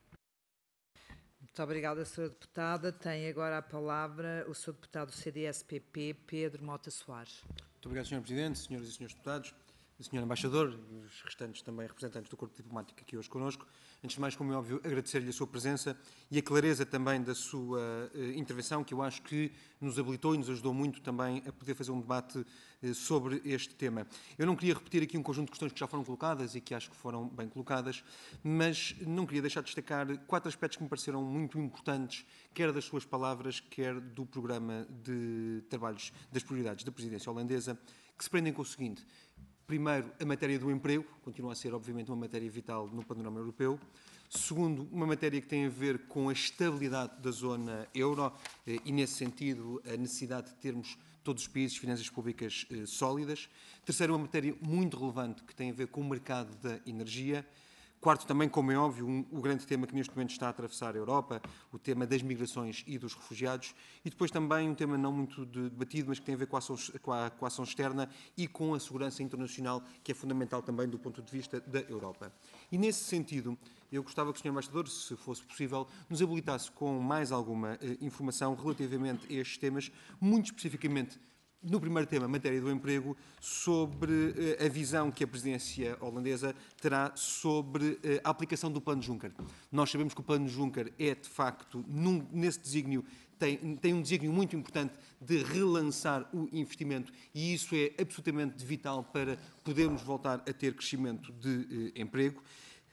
Muito obrigada, senhora Deputada. Tem agora a palavra o senhor Deputado do C D S P P, Pedro Mota Soares. Muito obrigado, senhor Presidente, senhoras e senhores Deputados, senhor Embaixador e os restantes também representantes do Corpo Diplomático aqui hoje connosco. Antes de mais, como é óbvio, agradecer-lhe a sua presença e a clareza também da sua uh, intervenção, que eu acho que nos habilitou e nos ajudou muito também a poder fazer um debate uh, sobre este tema. Eu não queria repetir aqui um conjunto de questões que já foram colocadas e que acho que foram bem colocadas, mas não queria deixar de destacar quatro aspectos que me pareceram muito importantes, quer das suas palavras, quer do programa de trabalhos das prioridades da presidência holandesa, que se prendem com o seguinte. Primeiro, a matéria do emprego, continua a ser, obviamente, uma matéria vital no panorama europeu. Segundo, uma matéria que tem a ver com a estabilidade da zona euro e, nesse sentido, a necessidade de termos todos os países finanças públicas eh, sólidas. Terceiro, uma matéria muito relevante que tem a ver com o mercado da energia. Quarto, também, como é óbvio, um, o grande tema que neste momento está a atravessar a Europa, o tema das migrações e dos refugiados. E depois também um tema não muito debatido, mas que tem a ver com a, ação, com, a, com a ação externa e com a segurança internacional, que é fundamental também do ponto de vista da Europa. E nesse sentido, eu gostava que o senhor Embaixador, se fosse possível, nos habilitasse com mais alguma eh, informação relativamente a estes temas, muito especificamente no primeiro tema, matéria do emprego, sobre eh, a visão que a presidência holandesa terá sobre eh, a aplicação do Plano Juncker. Nós sabemos que o Plano Juncker é, de facto, num, nesse desígnio, tem, tem um desígnio muito importante de relançar o investimento, e isso é absolutamente vital para podermos voltar a ter crescimento de eh, emprego.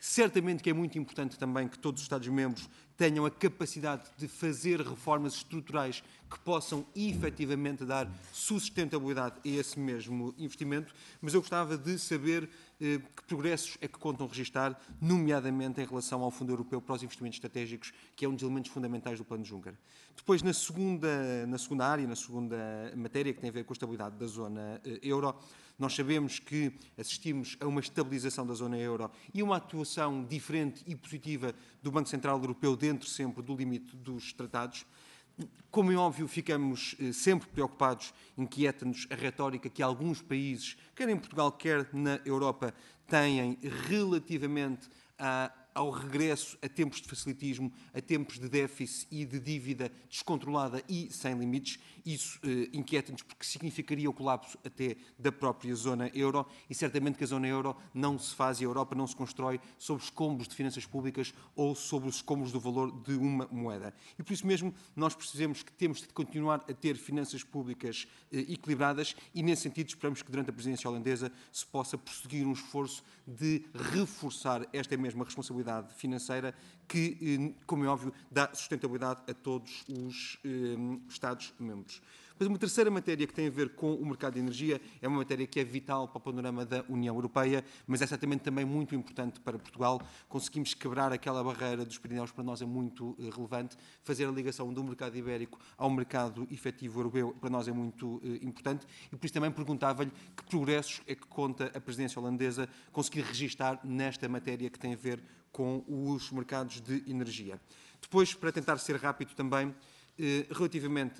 Certamente que é muito importante também que todos os Estados-membros tenham a capacidade de fazer reformas estruturais que possam efetivamente dar sustentabilidade a esse mesmo investimento, mas eu gostava de saber eh, que progressos é que contam registar, nomeadamente em relação ao Fundo Europeu para os Investimentos Estratégicos, que é um dos elementos fundamentais do Plano Juncker. Depois, na segunda, na segunda área, na segunda matéria, que tem a ver com a estabilidade da zona eh, euro, nós sabemos que assistimos a uma estabilização da zona euro e uma atuação diferente e positiva do Banco Central Europeu dentro sempre do limite dos tratados. Como é óbvio, ficamos eh, sempre preocupados, inquieta-nos a retórica que alguns países, quer em Portugal, quer na Europa, têm relativamente a ao regresso a tempos de facilitismo, a tempos de déficit e de dívida descontrolada e sem limites. Isso eh, inquieta-nos porque significaria o colapso até da própria zona euro e certamente que a zona euro não se faz e a Europa não se constrói sobre escombros de finanças públicas ou sobre os escombros do valor de uma moeda. E por isso mesmo nós percebemos que temos de continuar a ter finanças públicas eh, equilibradas e nesse sentido esperamos que durante a presidência holandesa se possa prosseguir um esforço de reforçar esta mesma responsabilidade financeira que, como é óbvio, dá sustentabilidade a todos os eh, Estados-membros. Mas uma terceira matéria que tem a ver com o mercado de energia é uma matéria que é vital para o panorama da União Europeia, mas é certamente também muito importante para Portugal. Conseguimos quebrar aquela barreira dos Pirineus, para nós é muito eh, relevante. Fazer a ligação do mercado ibérico ao mercado efetivo europeu, para nós é muito eh, importante. E por isso também perguntava-lhe que progressos é que conta a presidência holandesa conseguir registar nesta matéria que tem a ver com os mercados de energia. Depois, para tentar ser rápido também, relativamente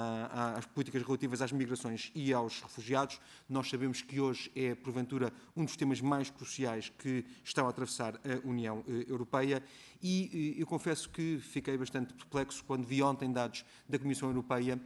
às políticas relativas às migrações e aos refugiados, nós sabemos que hoje é, porventura, um dos temas mais cruciais que estão a atravessar a União Europeia e eu confesso que fiquei bastante perplexo quando vi ontem dados da Comissão Europeia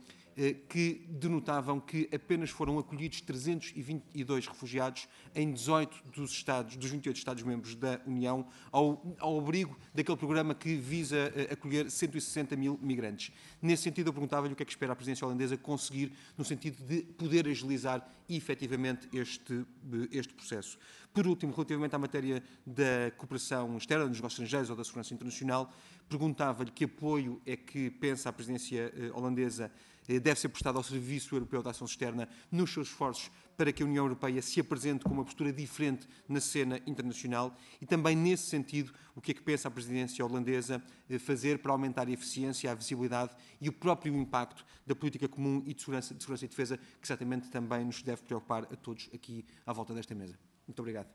que denotavam que apenas foram acolhidos trezentos e vinte e dois refugiados em dezoito dos, Estados, dos vinte e oito Estados-membros da União, ao, ao abrigo daquele programa que visa acolher cento e sessenta mil migrantes. Nesse sentido, eu perguntava-lhe o que é que espera a presidência holandesa conseguir no sentido de poder agilizar efetivamente este, este processo. Por último, relativamente à matéria da cooperação externa, dos negócios estrangeiros ou da segurança internacional, perguntava-lhe que apoio é que pensa a presidência holandesa deve ser prestado ao Serviço Europeu de Ação Externa nos seus esforços para que a União Europeia se apresente com uma postura diferente na cena internacional e também, nesse sentido, o que é que pensa a presidência holandesa fazer para aumentar a eficiência, a visibilidade e o próprio impacto da política comum e de segurança, de segurança e defesa, que certamente também nos deve preocupar a todos aqui à volta desta mesa. Muito obrigado.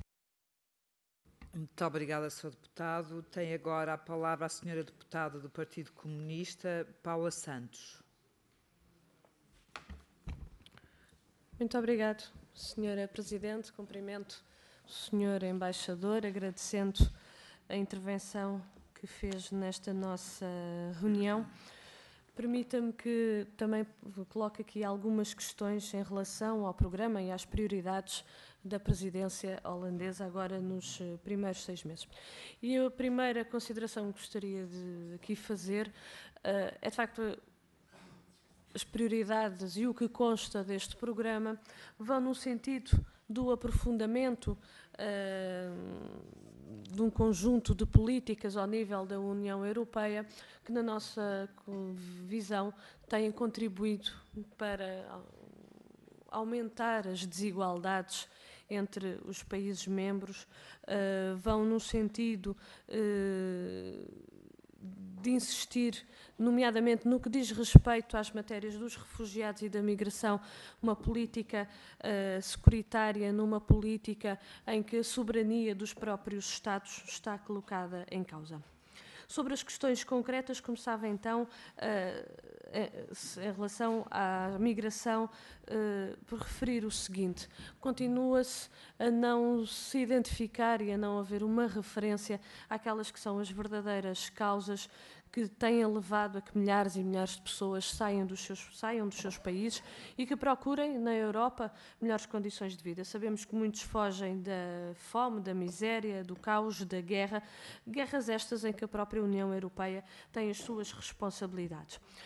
Muito obrigada, senhor Deputado. Tem agora a palavra a senhora Deputada do Partido Comunista, Paula Santos. Muito obrigado, senhora Presidente. Cumprimento o senhor Embaixador, agradecendo a intervenção que fez nesta nossa reunião. Permita-me que também coloque aqui algumas questões em relação ao programa e às prioridades da presidência holandesa agora nos primeiros seis meses. E a primeira consideração que gostaria de aqui fazer uh, é, de facto, as prioridades e o que consta deste programa vão no sentido do aprofundamento uh, de um conjunto de políticas ao nível da União Europeia que, na nossa visão, têm contribuído para aumentar as desigualdades entre os países membros, uh, vão no sentido uh, de insistir, nomeadamente no que diz respeito às matérias dos refugiados e da migração, uma política uh, securitária, numa política em que a soberania dos próprios Estados está colocada em causa. Sobre as questões concretas, começava então, uh, em relação à migração, uh, por referir o seguinte: continua-se a não se identificar e a não haver uma referência àquelas que são as verdadeiras causas que têm levado a que milhares e milhares de pessoas saiam dos seus, saiam dos seus países e que procurem na Europa melhores condições de vida. Sabemos que muitos fogem da fome, da miséria, do caos, da guerra, guerras estas em que a própria União Europeia tem as suas responsabilidades.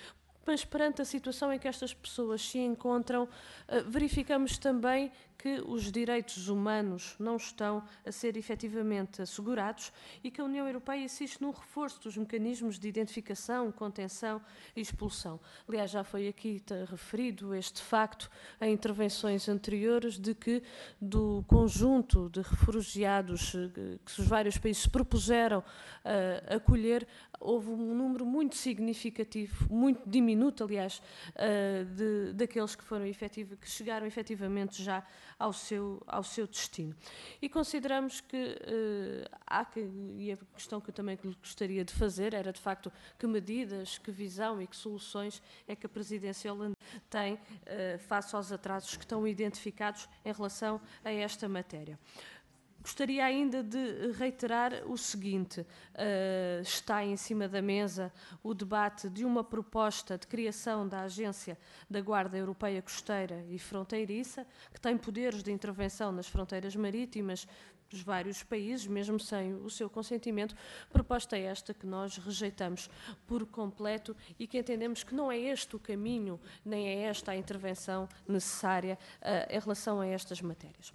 mas perante a situação em que estas pessoas se encontram, verificamos também que os direitos humanos não estão a ser efetivamente assegurados e que a União Europeia insiste no reforço dos mecanismos de identificação, contenção e expulsão. Aliás, já foi aqui referido este facto em intervenções anteriores de que do conjunto de refugiados que os vários países se propuseram uh, acolher, houve um número muito significativo, muito diminuto, aliás, uh, de, daqueles que, foram efetivo, que chegaram efetivamente já ao seu, ao seu destino. E consideramos que uh, há que, e a questão que eu também gostaria de fazer era, de facto, que medidas, que visão e que soluções é que a presidência holandesa tem uh, face aos atrasos que estão identificados em relação a esta matéria. Gostaria ainda de reiterar o seguinte, uh, está em cima da mesa o debate de uma proposta de criação da Agência da Guarda Europeia Costeira e Fronteiriça, que tem poderes de intervenção nas fronteiras marítimas dos vários países, mesmo sem o seu consentimento, proposta esta que nós rejeitamos por completo e que entendemos que não é este o caminho, nem é esta a intervenção necessária uh, em relação a estas matérias.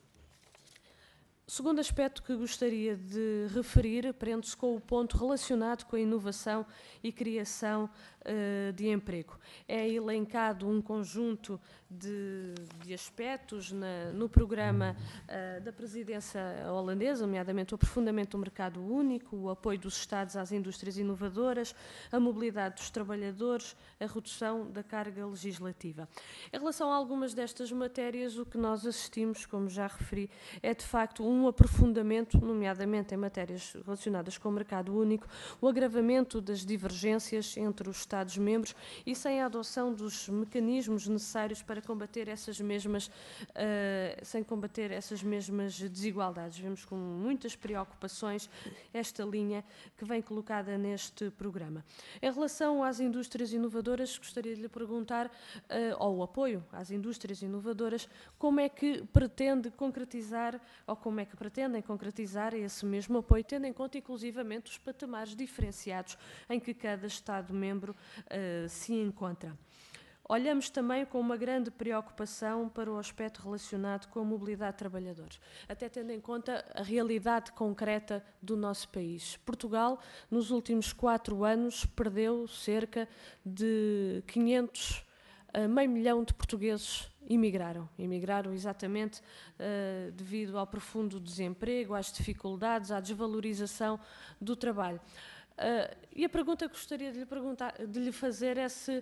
O segundo aspecto que gostaria de referir prende-se com o ponto relacionado com a inovação e criação uh, de emprego. É elencado um conjunto de, de aspectos na, no programa uh, da presidência holandesa, nomeadamente o aprofundamento do mercado único, o apoio dos Estados às indústrias inovadoras, a mobilidade dos trabalhadores, a redução da carga legislativa. Em relação a algumas destas matérias, o que nós assistimos, como já referi, é de facto um um aprofundamento, nomeadamente em matérias relacionadas com o mercado único, o agravamento das divergências entre os Estados-membros e sem a adoção dos mecanismos necessários para combater essas mesmas, uh, sem combater essas mesmas desigualdades. Vemos com muitas preocupações esta linha que vem colocada neste programa. Em relação às indústrias inovadoras, gostaria de lhe perguntar, uh, ao apoio às indústrias inovadoras, como é que pretende concretizar, ou como é que pretendem concretizar esse mesmo apoio, tendo em conta inclusivamente os patamares diferenciados em que cada Estado-membro uh, se encontra. Olhamos também com uma grande preocupação para o aspecto relacionado com a mobilidade de trabalhadores, até tendo em conta a realidade concreta do nosso país. Portugal, nos últimos quatro anos, perdeu cerca de quinhentos, uh, meio milhão de portugueses Imigraram, imigraram exatamente uh, devido ao profundo desemprego, às dificuldades, à desvalorização do trabalho. Uh, e a pergunta que gostaria de lhe, perguntar, de lhe fazer é se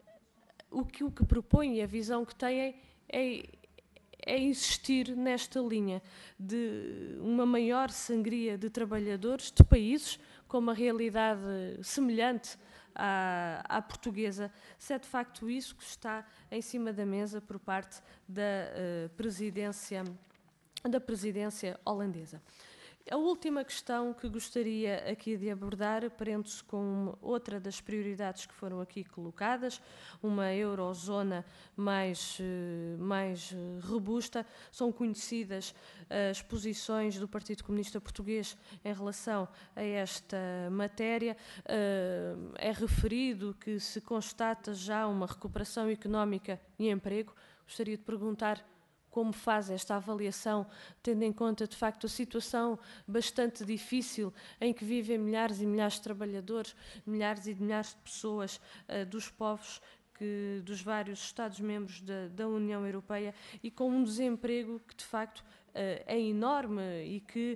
o que, o que propõe e a visão que têm é, é insistir nesta linha de uma maior sangria de trabalhadores de países com uma realidade semelhante À, à portuguesa, se é de facto isso que está em cima da mesa por parte da uh, presidência, da presidência holandesa. A última questão que gostaria aqui de abordar prende-se com outra das prioridades que foram aqui colocadas, uma eurozona mais, mais robusta. São conhecidas as posições do Partido Comunista Português em relação a esta matéria. É referido que se constata já uma recuperação económica e emprego. Gostaria de perguntar como faz esta avaliação, tendo em conta, de facto, a situação bastante difícil em que vivem milhares e milhares de trabalhadores, milhares e milhares de pessoas uh, dos povos que, dos vários Estados-membros da, da União Europeia e com um desemprego que, de facto, uh, é enorme e que,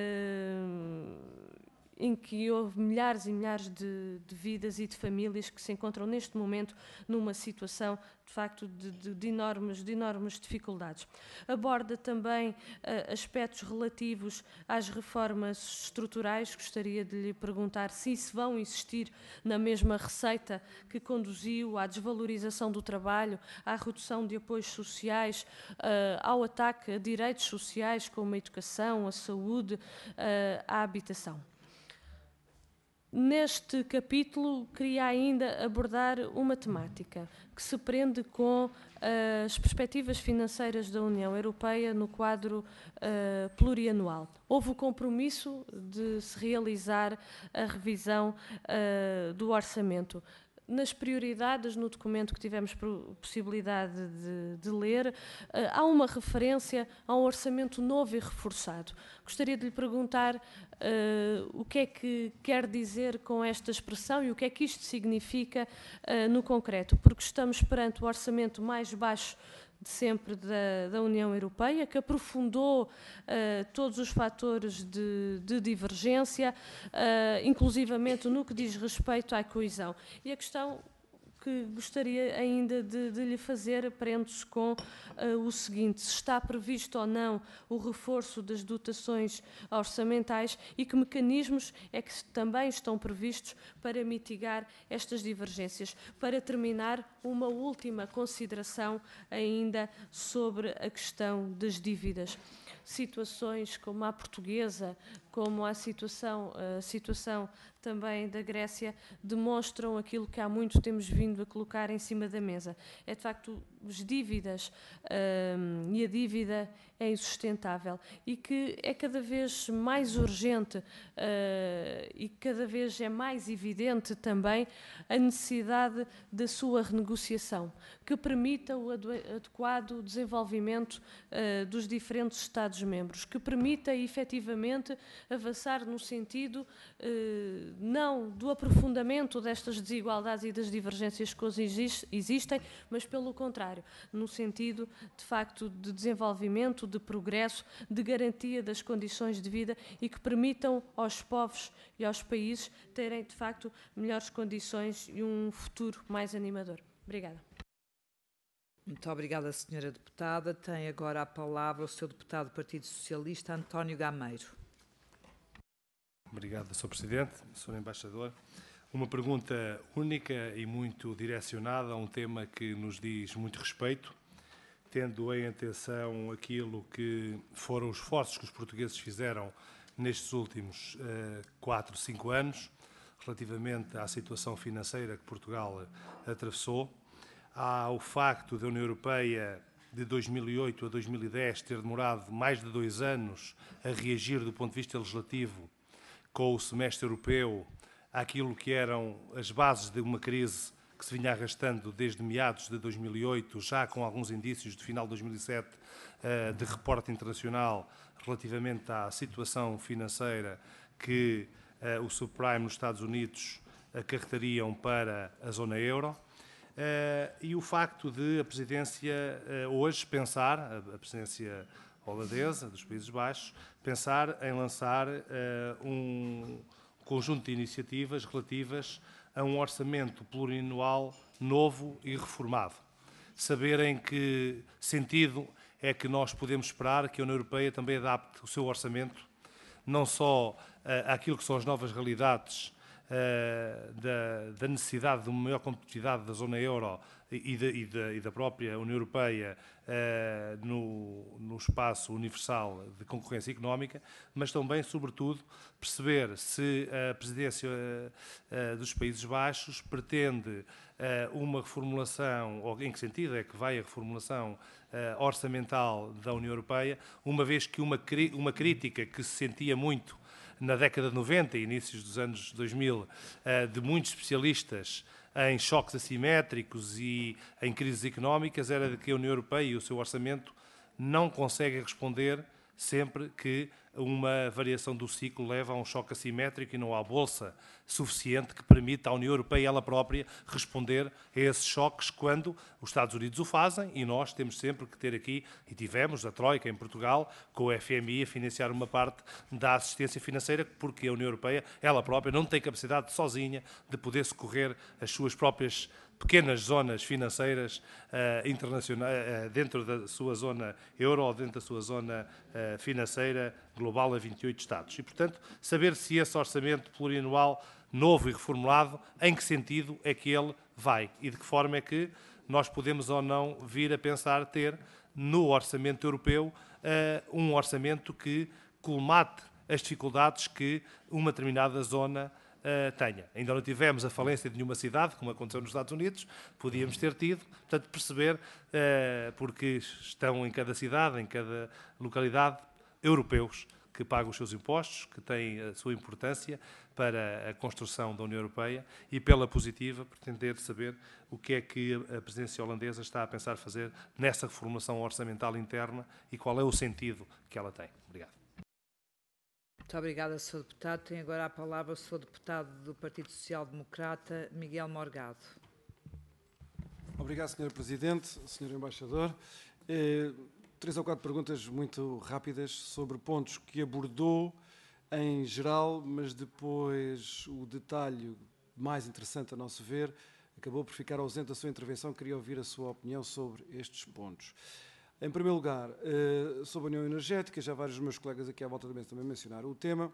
uh, em que houve milhares e milhares de, de vidas e de famílias que se encontram neste momento numa situação de facto de, de, de, enormes, de enormes dificuldades. Aborda também uh, aspectos relativos às reformas estruturais. Gostaria de lhe perguntar se se vão insistir na mesma receita que conduziu à desvalorização do trabalho, à redução de apoios sociais, uh, ao ataque a direitos sociais como a educação, a saúde, uh, a habitação. Neste capítulo, queria ainda abordar uma temática que se prende com uh, as perspectivas financeiras da União Europeia no quadro uh, plurianual. Houve o compromisso de se realizar a revisão uh, do orçamento. nas prioridades, no documento que tivemos possibilidade de, de ler, há uma referência a um orçamento novo e reforçado. Gostaria de lhe perguntar uh, o que é que quer dizer com esta expressão e o que é que isto significa uh, no concreto, porque estamos perante o orçamento mais baixo de sempre da, da União Europeia, que aprofundou uh, todos os fatores de, de divergência, uh, inclusivamente no que diz respeito à coesão. E a questão que gostaria ainda de, de lhe fazer prende-se com uh, o seguinte: se está previsto ou não o reforço das dotações orçamentais e que mecanismos é que também estão previstos para mitigar estas divergências. Para terminar, uma última consideração ainda sobre a questão das dívidas. Situações como a portuguesa, como a situação, a situação também da Grécia, demonstram aquilo que há muito temos vindo a colocar em cima da mesa. É, de facto, as dívidas um, e a dívida é insustentável e que é cada vez mais urgente uh, e cada vez é mais evidente também a necessidade da sua renegociação, que permita o adequado desenvolvimento uh, dos diferentes Estados-membros, que permita efetivamente avançar no sentido uh, não do aprofundamento destas desigualdades e das divergências que hoje existem, mas pelo contrário, no sentido, de facto, de desenvolvimento, de progresso, de garantia das condições de vida e que permitam aos povos e aos países terem, de facto, melhores condições e um futuro mais animador. Obrigada. Muito obrigada, senhora Deputada. Tem agora a palavra o senhor Deputado do Partido Socialista, António Gameiro. Obrigado, senhor Presidente, senhor Embaixador. Uma pergunta única e muito direcionada a um tema que nos diz muito respeito, tendo em atenção aquilo que foram os esforços que os portugueses fizeram nestes últimos uh, quatro, cinco anos, relativamente à situação financeira que Portugal atravessou. Há o facto da União Europeia de dois mil e oito a dois mil e dez ter demorado mais de dois anos a reagir do ponto de vista legislativo com o semestre europeu àquilo que eram as bases de uma crise que se vinha arrastando desde meados de dois mil e oito, já com alguns indícios de final de dois mil e sete de reporte internacional relativamente à situação financeira que o subprime nos Estados Unidos acarretariam para a zona euro. E o facto de a presidência hoje pensar, a presidência holandesa dos Países Baixos, pensar em lançar um conjunto de iniciativas relativas a um orçamento plurianual novo e reformado. Saber em que sentido é que nós podemos esperar que a União Europeia também adapte o seu orçamento, não só uh, àquilo que são as novas realidades uh, da, da necessidade de uma maior competitividade da zona euro e da, e da, e da própria União Europeia uh, no, no espaço universal de concorrência económica, mas também, sobretudo, perceber se a presidência uh, dos Países Baixos pretende uh, uma reformulação, ou em que sentido é que vai a reformulação uh, orçamental da União Europeia, uma vez que uma, uma crítica que se sentia muito na década de noventa e inícios dos anos dois mil, uh, de muitos especialistas em choques assimétricos e em crises económicas, era de que a União Europeia e o seu orçamento não conseguem responder sempre que uma variação do ciclo leva a um choque assimétrico e não há bolsa suficiente que permita à União Europeia ela própria responder a esses choques quando os Estados Unidos o fazem, e nós temos sempre que ter aqui, e tivemos a Troika em Portugal, com o F M I a financiar uma parte da assistência financeira, porque a União Europeia ela própria não tem capacidade sozinha de poder socorrer as suas próprias pequenas zonas financeiras uh, internacionais, uh, dentro da sua zona euro ou dentro da sua zona uh, financeira global a vinte e oito Estados. E, portanto, saber se esse orçamento plurianual novo e reformulado, em que sentido é que ele vai e de que forma é que nós podemos ou não vir a pensar ter no orçamento europeu uh, um orçamento que colmate as dificuldades que uma determinada zona Uh, tenha. Ainda não tivemos a falência de nenhuma cidade, como aconteceu nos Estados Unidos, podíamos ter tido, portanto, perceber, uh, porque estão em cada cidade, em cada localidade, europeus, que que paga os seus impostos, que tem a sua importância para a construção da União Europeia, e pela positiva, pretender saber o que é que a presidência holandesa está a pensar fazer nessa reformulação orçamental interna e qual é o sentido que ela tem. Obrigado. Muito obrigada, senhor Deputado. Tem agora a palavra o senhor Deputado do Partido Social Democrata, Miguel Morgado. Obrigado, senhor Presidente, senhor Embaixador. Eh, três ou quatro perguntas muito rápidas sobre pontos que abordou em geral, mas depois o detalhe mais interessante a nosso ver acabou por ficar ausente da sua intervenção. Queria ouvir a sua opinião sobre estes pontos. Em primeiro lugar, eh, sobre a União Energética, já vários dos meus colegas aqui à volta da mesa também mencionaram o tema.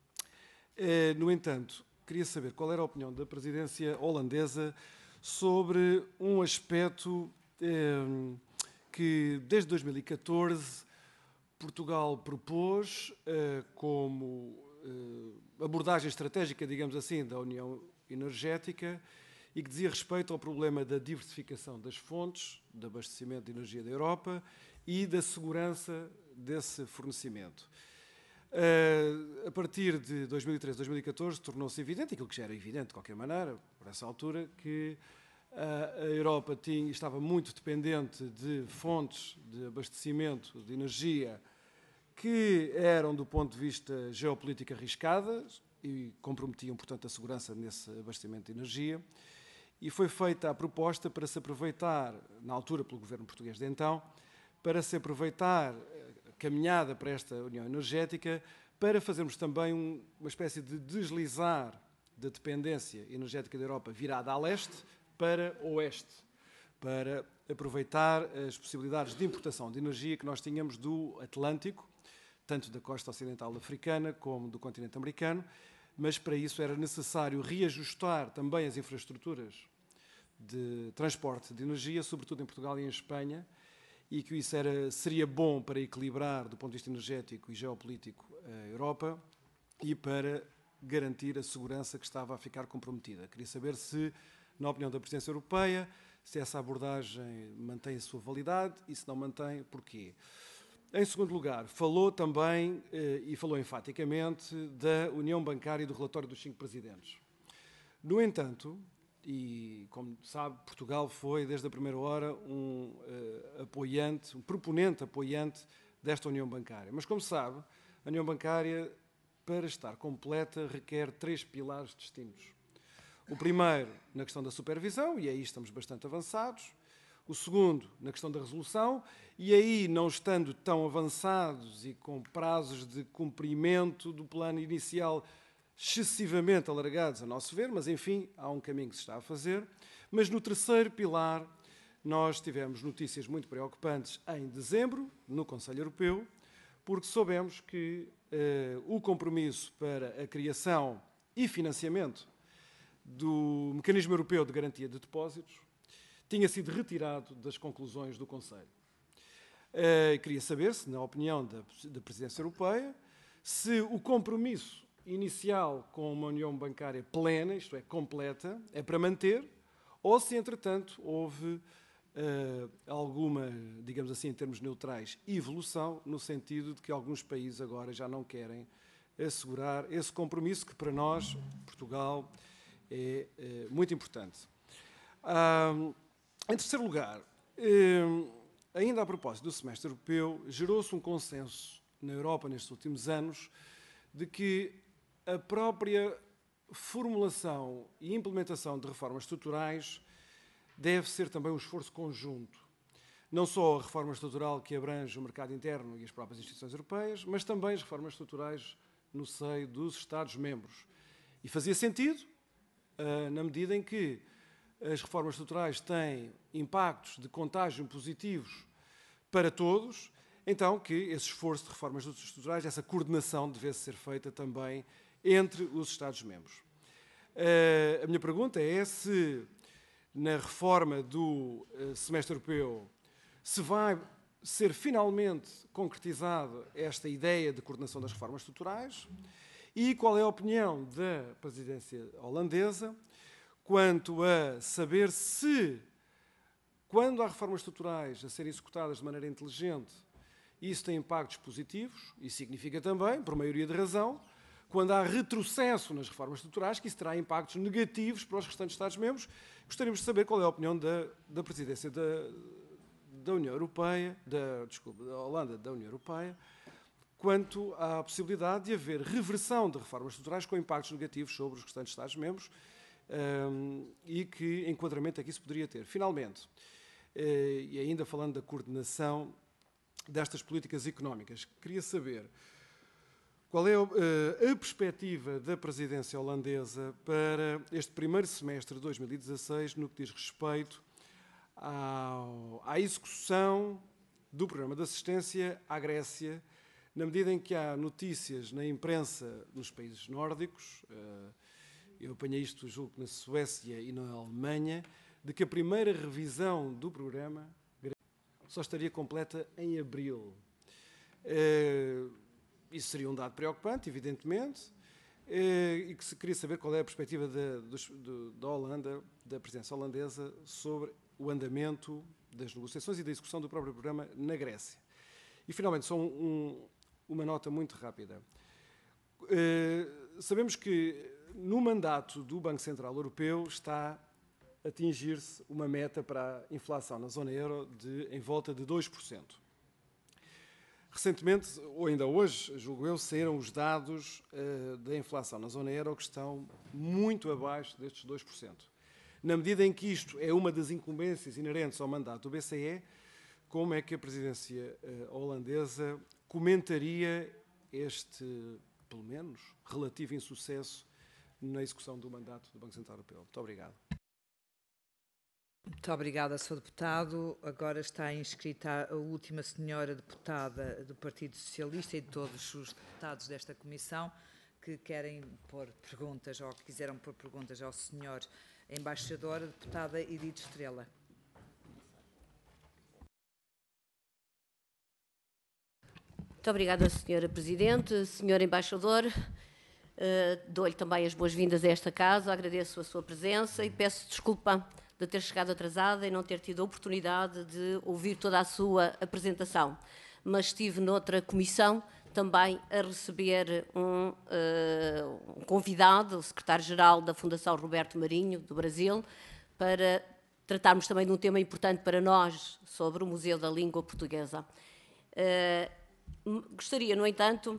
Eh, no entanto, queria saber qual era a opinião da presidência holandesa sobre um aspecto eh, que, desde dois mil e catorze, Portugal propôs eh, como eh, abordagem estratégica, digamos assim, da União Energética, e que dizia respeito ao problema da diversificação das fontes de abastecimento de energia da Europa e da segurança desse fornecimento. Uh, a partir de dois mil e treze, dois mil e catorze, tornou-se evidente, aquilo que já era evidente de qualquer maneira, por essa altura, que uh, a Europa tinha, estava muito dependente de fontes de abastecimento de energia que eram, do ponto de vista geopolítico, arriscadas e comprometiam, portanto, a segurança nesse abastecimento de energia. E foi feita a proposta para se aproveitar, na altura pelo governo português de então, para se aproveitar a caminhada para esta União Energética, para fazermos também um, uma espécie de deslizar da dependência energética da Europa virada a leste para oeste, para aproveitar as possibilidades de importação de energia que nós tínhamos do Atlântico, tanto da costa ocidental africana como do continente americano, mas para isso era necessário reajustar também as infraestruturas de transporte de energia, sobretudo em Portugal e em Espanha, e que isso era, seria bom para equilibrar, do ponto de vista energético e geopolítico, a Europa e para garantir a segurança que estava a ficar comprometida. Queria saber se, na opinião da Presidência Europeia, se essa abordagem mantém a sua validade e, se não mantém, porquê. Em segundo lugar, falou também, e falou enfaticamente, da União Bancária e do relatório dos cinco presidentes. No entanto, e como sabe, Portugal foi, desde a primeira hora, um uh, apoiante, um proponente apoiante desta União Bancária. Mas, como sabe, a União Bancária, para estar completa, requer três pilares distintos. O primeiro, na questão da supervisão, e aí estamos bastante avançados. O segundo, na questão da resolução, e aí, não estando tão avançados e com prazos de cumprimento do plano inicial excessivamente alargados, a nosso ver, mas, enfim, há um caminho que se está a fazer. Mas no terceiro pilar, nós tivemos notícias muito preocupantes em dezembro, no Conselho Europeu, porque soubemos que eh, o compromisso para a criação e financiamento do Mecanismo Europeu de Garantia de Depósitos tinha sido retirado das conclusões do Conselho. Uh, queria saber se, na opinião da, da Presidência Europeia, se o compromisso inicial com uma União Bancária plena, isto é, completa, é para manter, ou se, entretanto, houve uh, alguma, digamos assim, em termos neutrais, evolução, no sentido de que alguns países agora já não querem assegurar esse compromisso que, para nós, Portugal, é uh, muito importante. Uh, Em terceiro lugar, ainda a propósito do semestre europeu, gerou-se um consenso na Europa nestes últimos anos de que a própria formulação e implementação de reformas estruturais deve ser também um esforço conjunto. Não só a reforma estrutural que abrange o mercado interno e as próprias instituições europeias, mas também as reformas estruturais no seio dos Estados-membros. E fazia sentido, na medida em que as reformas estruturais têm impactos de contágio positivos para todos, então que esse esforço de reformas estruturais, essa coordenação devesse ser feita também entre os Estados-membros. A minha pergunta é se, na reforma do semestre europeu, se vai ser finalmente concretizada esta ideia de coordenação das reformas estruturais e qual é a opinião da presidência holandesa quanto a saber se, quando há reformas estruturais a serem executadas de maneira inteligente Isso tem impactos positivos e significa também, por maioria de razão, quando há retrocesso nas reformas estruturais, que isso terá impactos negativos para os restantes Estados-membros. Gostaríamos de saber qual é a opinião da, da presidência da, da União Europeia, da, desculpa, da Holanda da União Europeia, quanto à possibilidade de haver reversão de reformas estruturais com impactos negativos sobre os restantes Estados-membros um, e que enquadramento é que isso poderia ter. Finalmente, eh, e ainda falando da coordenação destas políticas económicas, queria saber qual é uh, a perspectiva da presidência holandesa para este primeiro semestre de dois mil e dezasseis no que diz respeito ao, à execução do programa de assistência à Grécia, na medida em que há notícias na imprensa nos países nórdicos, uh, eu apanhei isto, julgo, na Suécia e na Alemanha, de que a primeira revisão do programa só estaria completa em abril. Uh, Isso seria um dado preocupante, evidentemente, e que se queria saber qual é a perspectiva da, da Holanda, da presidência holandesa, sobre o andamento das negociações e da execução do próprio programa na Grécia. E, finalmente, só um, uma nota muito rápida. Sabemos que no mandato do Banco Central Europeu está a atingir-se uma meta para a inflação na zona euro de em volta de dois por cento. Recentemente, ou ainda hoje, julgo eu, saíram os dados uh, da inflação na zona euro que estão muito abaixo destes dois por cento. Na medida em que isto é uma das incumbências inerentes ao mandato do B C E, como é que a presidência uh, holandesa comentaria este, pelo menos, relativo insucesso na execução do mandato do Banco Central Europeu? Muito obrigado. Muito obrigada, senhor Deputado. Agora está inscrita a última senhora deputada do Partido Socialista e de todos os deputados desta comissão que querem pôr perguntas ou que quiseram pôr perguntas ao senhor embaixador, a deputada Edith Estrela. Muito obrigada, senhora Presidente. senhor Embaixador, uh, dou-lhe também as boas-vindas a esta casa, agradeço a sua presença e peço desculpa de ter chegado atrasada e não ter tido a oportunidade de ouvir toda a sua apresentação. Mas estive noutra comissão também a receber um, uh, um convidado, o secretário-geral da Fundação Roberto Marinho, do Brasil, para tratarmos também de um tema importante para nós, sobre o Museu da Língua Portuguesa. Uh, gostaria, no entanto,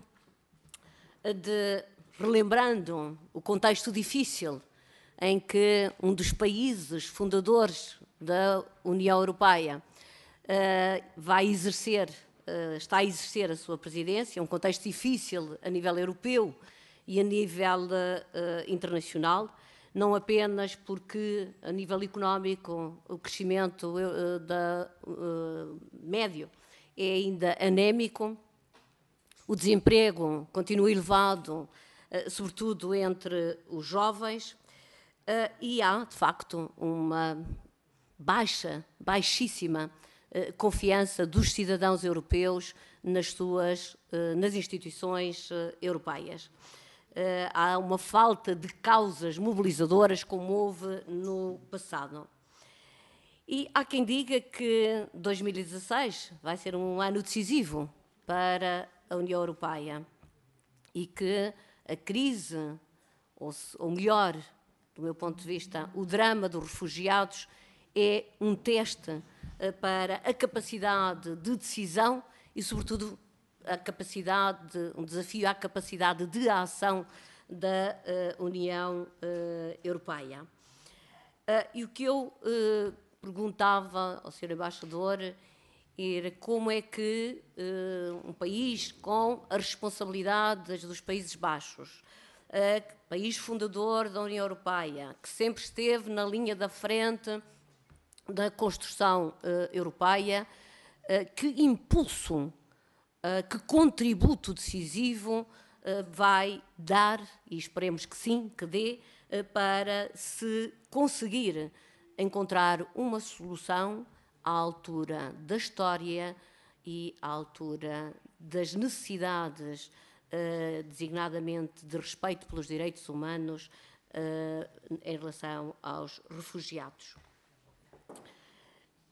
de, relembrando o contexto difícil em que um dos países fundadores da União Europeia uh, vai exercer, uh, está a exercer a sua presidência, um contexto difícil a nível europeu e a nível uh, internacional, não apenas porque a nível económico o crescimento uh, da, uh, médio é ainda anémico, o desemprego continua elevado, uh, sobretudo entre os jovens, Uh, e há, de facto, uma baixa, baixíssima uh, confiança dos cidadãos europeus nas suas, uh, nas instituições uh, europeias. Uh, há uma falta de causas mobilizadoras como houve no passado. E há quem diga que dois mil e dezasseis vai ser um ano decisivo para a União Europeia e que a crise, ou, ou melhor, do meu ponto de vista, o drama dos refugiados é um teste para a capacidade de decisão e, sobretudo, a capacidade, um desafio à capacidade de ação da uh, União uh, Europeia. Uh, e o que eu uh, perguntava ao senhor Embaixador era como é que uh, um país com as responsabilidades dos Países Baixos, Uh, país fundador da União Europeia, que sempre esteve na linha da frente da construção uh, europeia, uh, que impulso, uh, que contributo decisivo uh, vai dar, e esperemos que sim, que dê, uh, para se conseguir encontrar uma solução à altura da história e à altura das necessidades, Uh, designadamente de respeito pelos direitos humanos uh, em relação aos refugiados.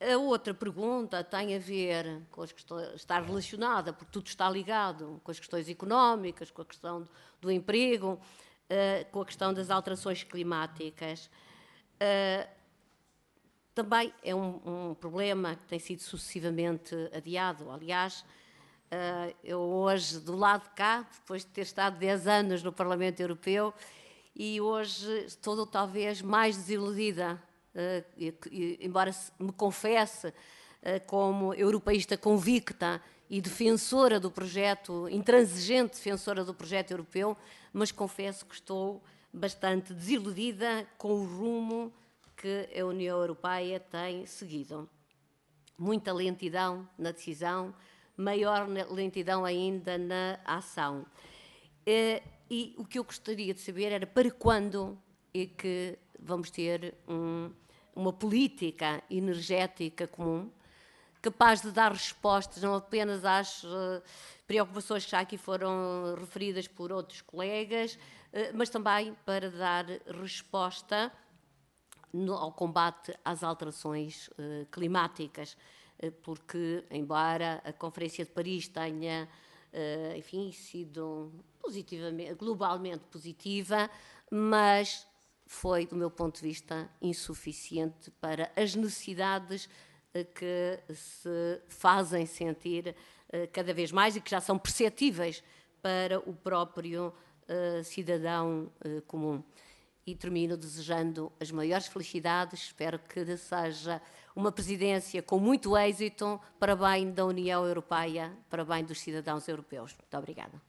A outra pergunta tem a ver com as questões, está relacionada, porque tudo está ligado, com as questões económicas, com a questão do, do emprego, uh, com a questão das alterações climáticas. Uh, também é um, um problema que tem sido sucessivamente adiado. Aliás, uh, eu hoje, do lado de cá, depois de ter estado dez anos no Parlamento Europeu, e hoje estou talvez mais desiludida, Uh, e, e, embora me confesse uh, como europeísta convicta e defensora do projeto, intransigente defensora do projeto europeu, mas confesso que estou bastante desiludida com o rumo que a União Europeia tem seguido. Muita lentidão na decisão, maior lentidão ainda na ação. Uh, e o que eu gostaria de saber era para quando é que vamos ter um, uma política energética comum, capaz de dar respostas não apenas às uh, preocupações que já aqui foram referidas por outros colegas, uh, mas também para dar resposta no, ao combate às alterações uh, climáticas, uh, porque, embora a Conferência de Paris tenha, uh, enfim, sido positivamente, globalmente positiva, mas foi, do meu ponto de vista, insuficiente para as necessidades que se fazem sentir cada vez mais e que já são perceptíveis para o próprio cidadão comum. E termino desejando as maiores felicidades, espero que seja uma presidência com muito êxito para bem da União Europeia, para bem dos cidadãos europeus. Muito obrigada.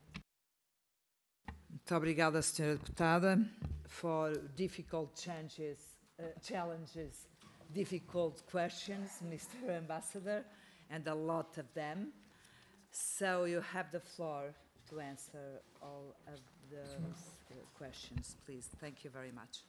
Muito obrigada, senhora Deputada, for difficult changes, uh, challenges, difficult questions, Mister Ambassador, and a lot of them. So you have the floor to answer all of those uh, questions, please. Thank you very much.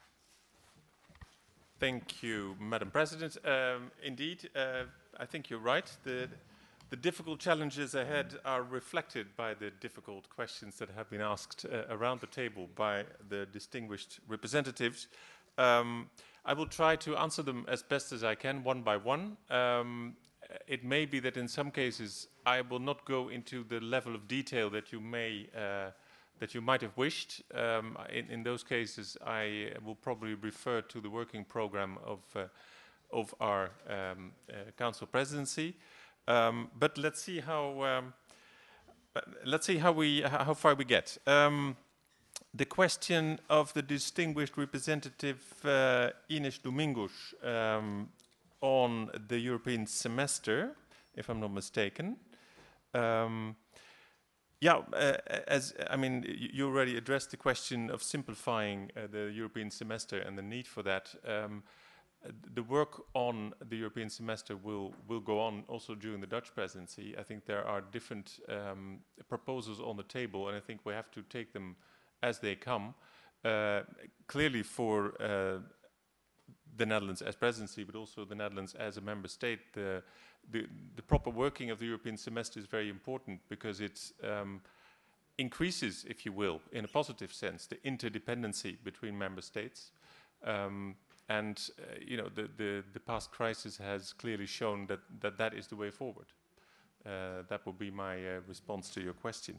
Thank you, Madam President. Um, indeed, uh, I think you're right. The, The difficult challenges ahead are reflected by the difficult questions that have been asked uh, around the table by the distinguished representatives. Um, I will try to answer them as best as I can, one by one. Um, it may be that in some cases I will not go into the level of detail that you may uh, that you might have wished. Um, in, in those cases, I will probably refer to the working program of uh, of our um, uh, Council presidency. Um, but let's see how um, let's see how we how far we get. Um, the question of the distinguished representative uh, Ines Domingos um, on the European semester, if I'm not mistaken. Um, yeah, uh, as I mean, you already addressed the question of simplifying uh, the European semester and the need for that. Um, The work on the European semester will, will go on also during the Dutch presidency. I think there are different um, proposals on the table, and I think we have to take them as they come. Uh, clearly for uh, the Netherlands as presidency, but also the Netherlands as a member state, the, the, the proper working of the European semester is very important because it um, increases, if you will, in a positive sense, the interdependency between member states. Um, And uh, you know, the, the, the past crisis has clearly shown that that, that is the way forward. Uh, that will be my uh, response to your question.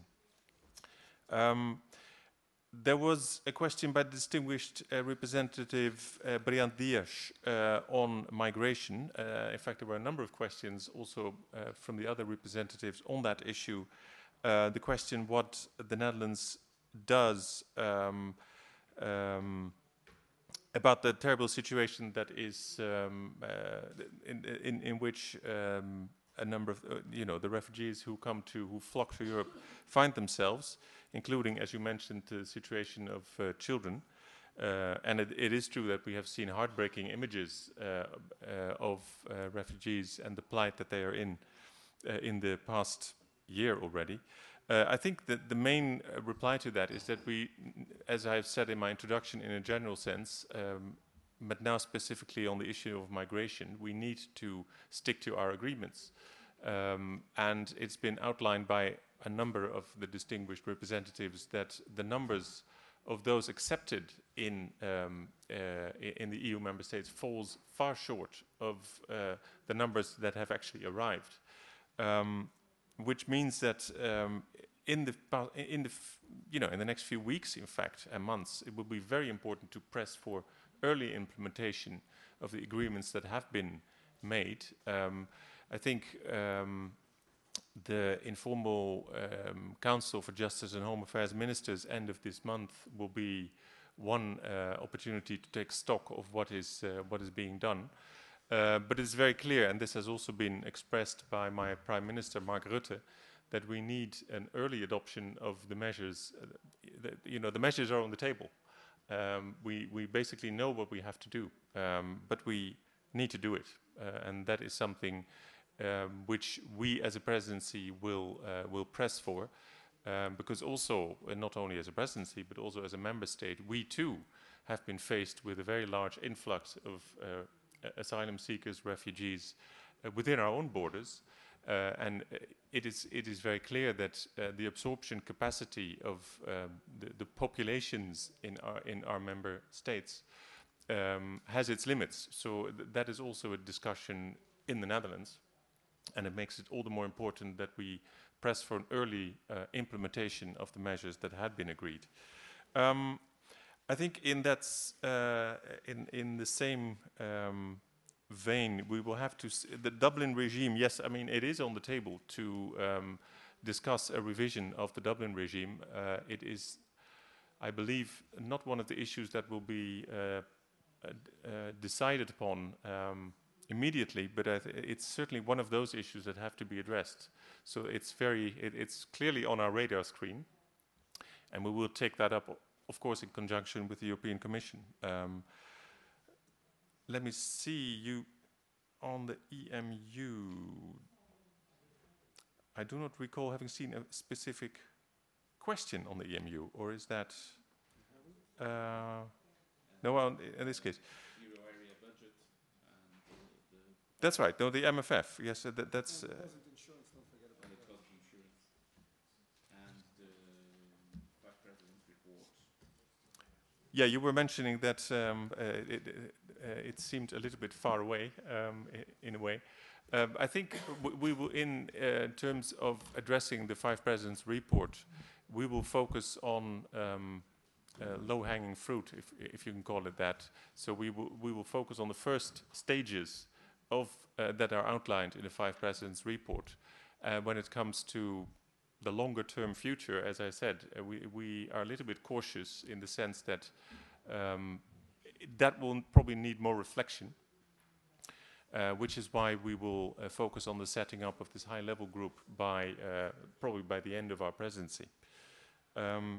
Um, there was a question by the distinguished uh, representative uh, Briand Dias uh, on migration. Uh, in fact, there were a number of questions also uh, from the other representatives on that issue. Uh, the question what the Netherlands does um, um, about the terrible situation that is um, uh, in, in, in which um, a number of, uh, you know, the refugees who come to, who flock to Europe find themselves, including, as you mentioned, the situation of uh, children. Uh, and it, it is true that we have seen heartbreaking images uh, uh, of uh, refugees and the plight that they are in uh, in the past year already. Uh, I think that the main uh, reply to that is that we, as I've said in my introduction in a general sense, um, but now specifically on the issue of migration, we need to stick to our agreements. Um, and it's been outlined by a number of the distinguished representatives that the numbers of those accepted in, um, uh, in the E U member states falls far short of uh, the numbers that have actually arrived, um, which means that um, in the in the you know in the next few weeks, in fact, and months, it will be very important to press for early implementation of the agreements that have been made. Um, I think um, the informal um, Council for Justice and Home Affairs Ministers end of this month will be one uh, opportunity to take stock of what is uh, what is being done. Uh, but it's very clear, and this has also been expressed by my Prime Minister Mark Rutte, that we need an early adoption of the measures. Uh, the, you know, the measures are on the table. Um, we we basically know what we have to do, um, but we need to do it, uh, and that is something um, which we as a presidency will uh, will press for. Um, because also, uh, not only as a presidency, but also as a member state, we too have been faced with a very large influx of uh, asylum seekers, refugees uh, within our own borders. Uh, and it is, it is very clear that uh, the absorption capacity of um, the, the populations in our, in our member states um, has its limits. So th that is also a discussion in the Netherlands. And it makes it all the more important that we press for an early uh, implementation of the measures that had been agreed. Um, I think in that, uh, in in the same um, vein, we will have to s the Dublin regime. Yes, I mean it is on the table to um, discuss a revision of the Dublin regime. Uh, it is, I believe, not one of the issues that will be uh, uh, uh, decided upon Um, immediately, but I th it's certainly one of those issues that have to be addressed. So it's very, it, it's clearly on our radar screen, and we will take that up, of course, in conjunction with the European Commission. Um, let me see you on the E M U. I do not recall having seen a specific question on the E M U, or is that? Uh, no, well, in this case. That's right. No, the M F F. Yes, uh, that, that's. Uh, yeah, you were mentioning that um, uh, it, uh, it seemed a little bit far away, um, in a way. Um, I think w we will, in uh, terms of addressing the Five Presidents report, we will focus on um, uh, low-hanging fruit, if, if you can call it that. So we will we will focus on the first stages of uh, that are outlined in the Five Presidents report. Uh, when it comes to the longer-term future, as I said, uh, we, we are a little bit cautious in the sense that um, that will probably need more reflection, uh, which is why we will uh, focus on the setting up of this high-level group by uh, probably by the end of our presidency. Um,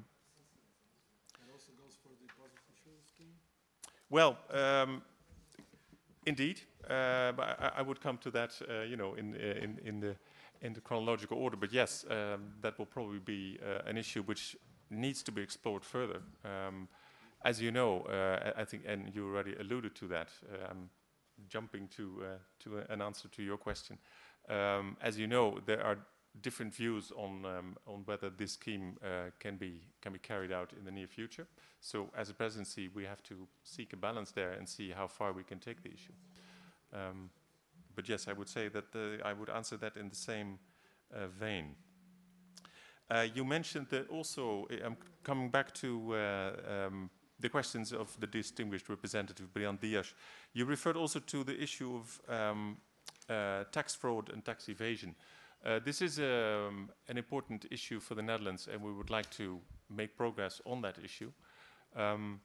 It also goes for the deposit insurance scheme? Well, um, indeed, uh, but I, I would come to that, uh, you know, in, uh, in in the in the chronological order. But yes, um, that will probably be uh, an issue which needs to be explored further. Um, as you know, uh, I think, and you already alluded to that. Uh, I'm jumping to uh, to an answer to your question. Um, as you know, there are different views on um, on whether this scheme uh, can be can be carried out in the near future. So, as a presidency, we have to seek a balance there and see how far we can take the issue. Um, but yes, I would say that uh, I would answer that in the same uh, vein. Uh, you mentioned that also. I'm coming back to uh, um, the questions of the distinguished representative Brian Dias. You referred also to the issue of um, uh, tax fraud and tax evasion. Uh, this is um, an important issue for the Netherlands, and we would like to make progress on that issue. Um,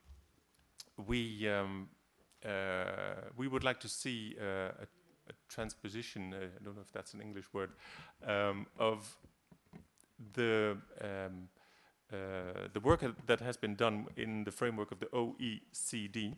we um, uh, we would like to see uh, a, a transposition. Uh, I don't know if that's an English word, um, of the um, uh, the work that has been done in the framework of the O E C D.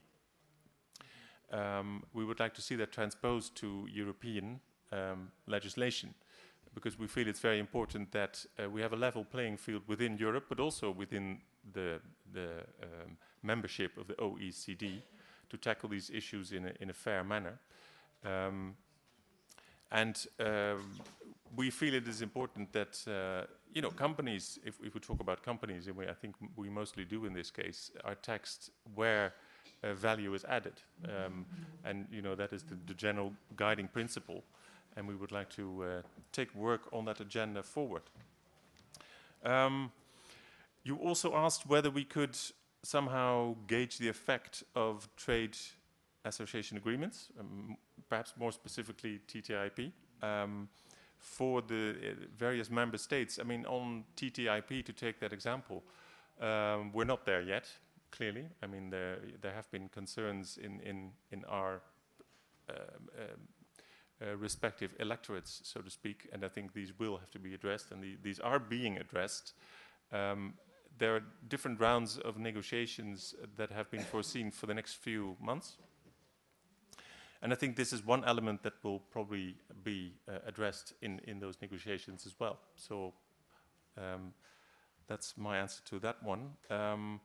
Um, we would like to see that transposed to European um, legislation, because we feel it's very important that uh, we have a level playing field within Europe, but also within the, the um, membership of the O E C D to tackle these issues in a, in a fair manner. Um, and um, we feel it is important that uh, you know, companies, if, if we talk about companies, and we, I think we mostly do in this case, are taxed where uh, value is added. Um, and, you know, that is the, the general guiding principle. And we would like to uh, take work on that agenda forward. Um, you also asked whether we could somehow gauge the effect of trade association agreements, um, perhaps more specifically T T I P. Um, for the uh, various member states. I mean, on T T I P, to take that example, um, we're not there yet, clearly. I mean, there, there have been concerns in, in, in our um, um, uh, respective electorates, so to speak, and I think these will have to be addressed, and the, these are being addressed. Um, there are different rounds of negotiations that have been foreseen for the next few months. And I think this is one element that will probably be uh, addressed in, in those negotiations as well. So um, that's my answer to that one. Um,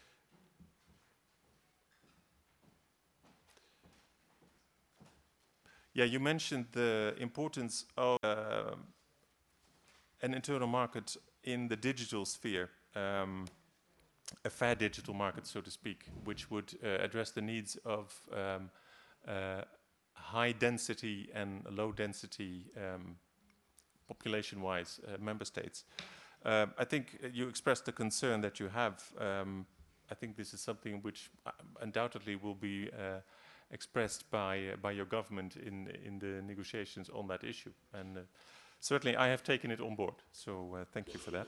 yeah, you mentioned the importance of uh, an internal market in the digital sphere, um, a fair digital market, so to speak, which would uh, address the needs of um, Uh, high density and low density um, population-wise uh, member states. Uh, I think you expressed the concern that you have. Um, I think this is something which uh, undoubtedly will be uh, expressed by uh, by your government in in the negotiations on that issue, and uh, certainly I have taken it on board. So uh, thank you for that.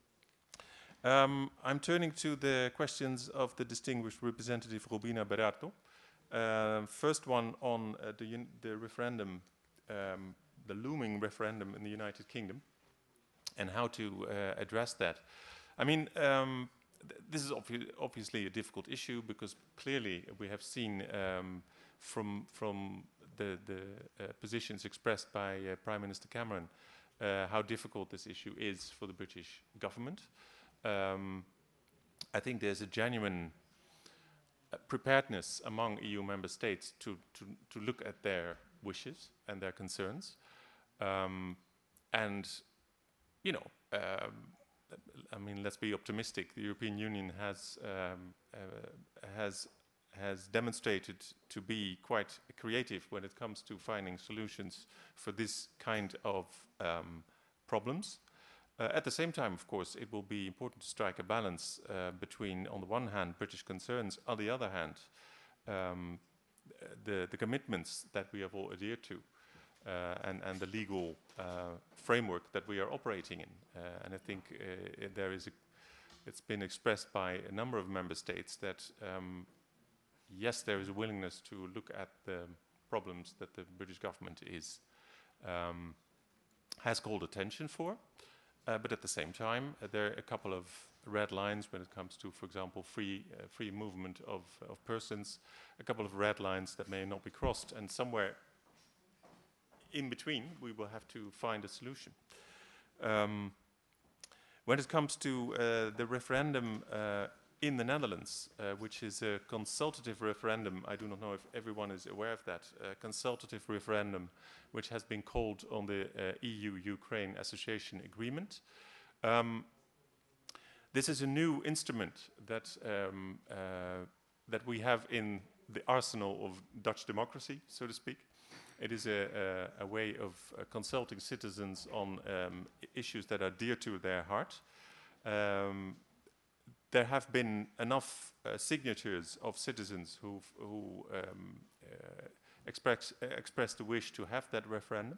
Um, I'm turning to the questions of the distinguished representative Robina Berardo. Uh, first one on uh, the, the referendum, um, the looming referendum in the United Kingdom, and how to uh, address that. I mean, um, th this is obvi obviously a difficult issue, because clearly we have seen um, from from the, the uh, positions expressed by uh, Prime Minister Cameron uh, how difficult this issue is for the British government. Um, I think there's a genuine preparedness among E U member states to, to, to look at their wishes and their concerns. Um, and, you know, um, I mean, let's be optimistic. The European Union has, um, uh, has, has demonstrated to be quite creative when it comes to finding solutions for this kind of um, problems. Uh, at the same time, of course, it will be important to strike a balance uh, between, on the one hand, British concerns, on the other hand, um, the, the commitments that we have all adhered to, uh, and, and the legal uh, framework that we are operating in. Uh, and I think uh, it, there is a, it's been expressed by a number of member states that, um, yes, there is a willingness to look at the problems that the British government is, um, has called attention for. Uh, but at the same time, uh, there are a couple of red lines when it comes to, for example, free uh, free movement of, of persons, a couple of red lines that may not be crossed, and somewhere in between, we will have to find a solution. Um, when it comes to uh, the referendum uh, in the Netherlands, uh, which is a consultative referendum, I do not know if everyone is aware of that, a consultative referendum which has been called on the uh, E U-Ukraine Association Agreement. Um, this is a new instrument that, um, uh, that we have in the arsenal of Dutch democracy, so to speak. It is a, a, a way of uh, consulting citizens on um, issues that are dear to their heart. Um, there have been enough uh, signatures of citizens who've, who um, uh, express, uh, expressed the wish to have that referendum.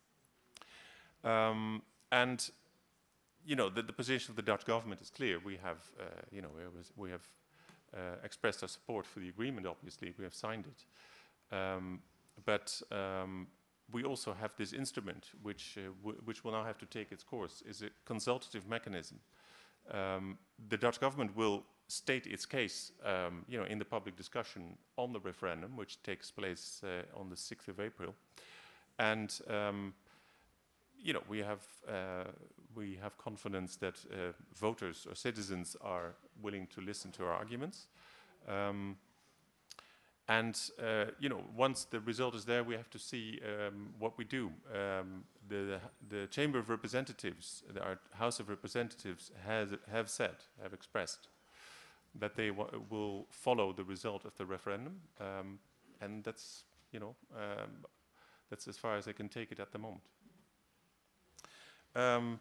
Um, and, you know, the, the position of the Dutch government is clear. We have, uh, you know, we have uh, expressed our support for the agreement, obviously. We have signed it. Um, but um, we also have this instrument, which, uh, w which will now have to take its course, is a consultative mechanism. Um, the Dutch government will state its case, um, you know, in the public discussion on the referendum, which takes place uh, on the sixth of April. And, um, you know, we have, uh, we have confidence that uh, voters or citizens are willing to listen to our arguments. Um, and, uh, you know, once the result is there, we have to see um, what we do. Um, the, the Chamber of Representatives, the, our House of Representatives, has, have said, have expressed that they wa will follow the result of the referendum, um, and that's, you know, um, that's as far as I can take it at the moment. Um,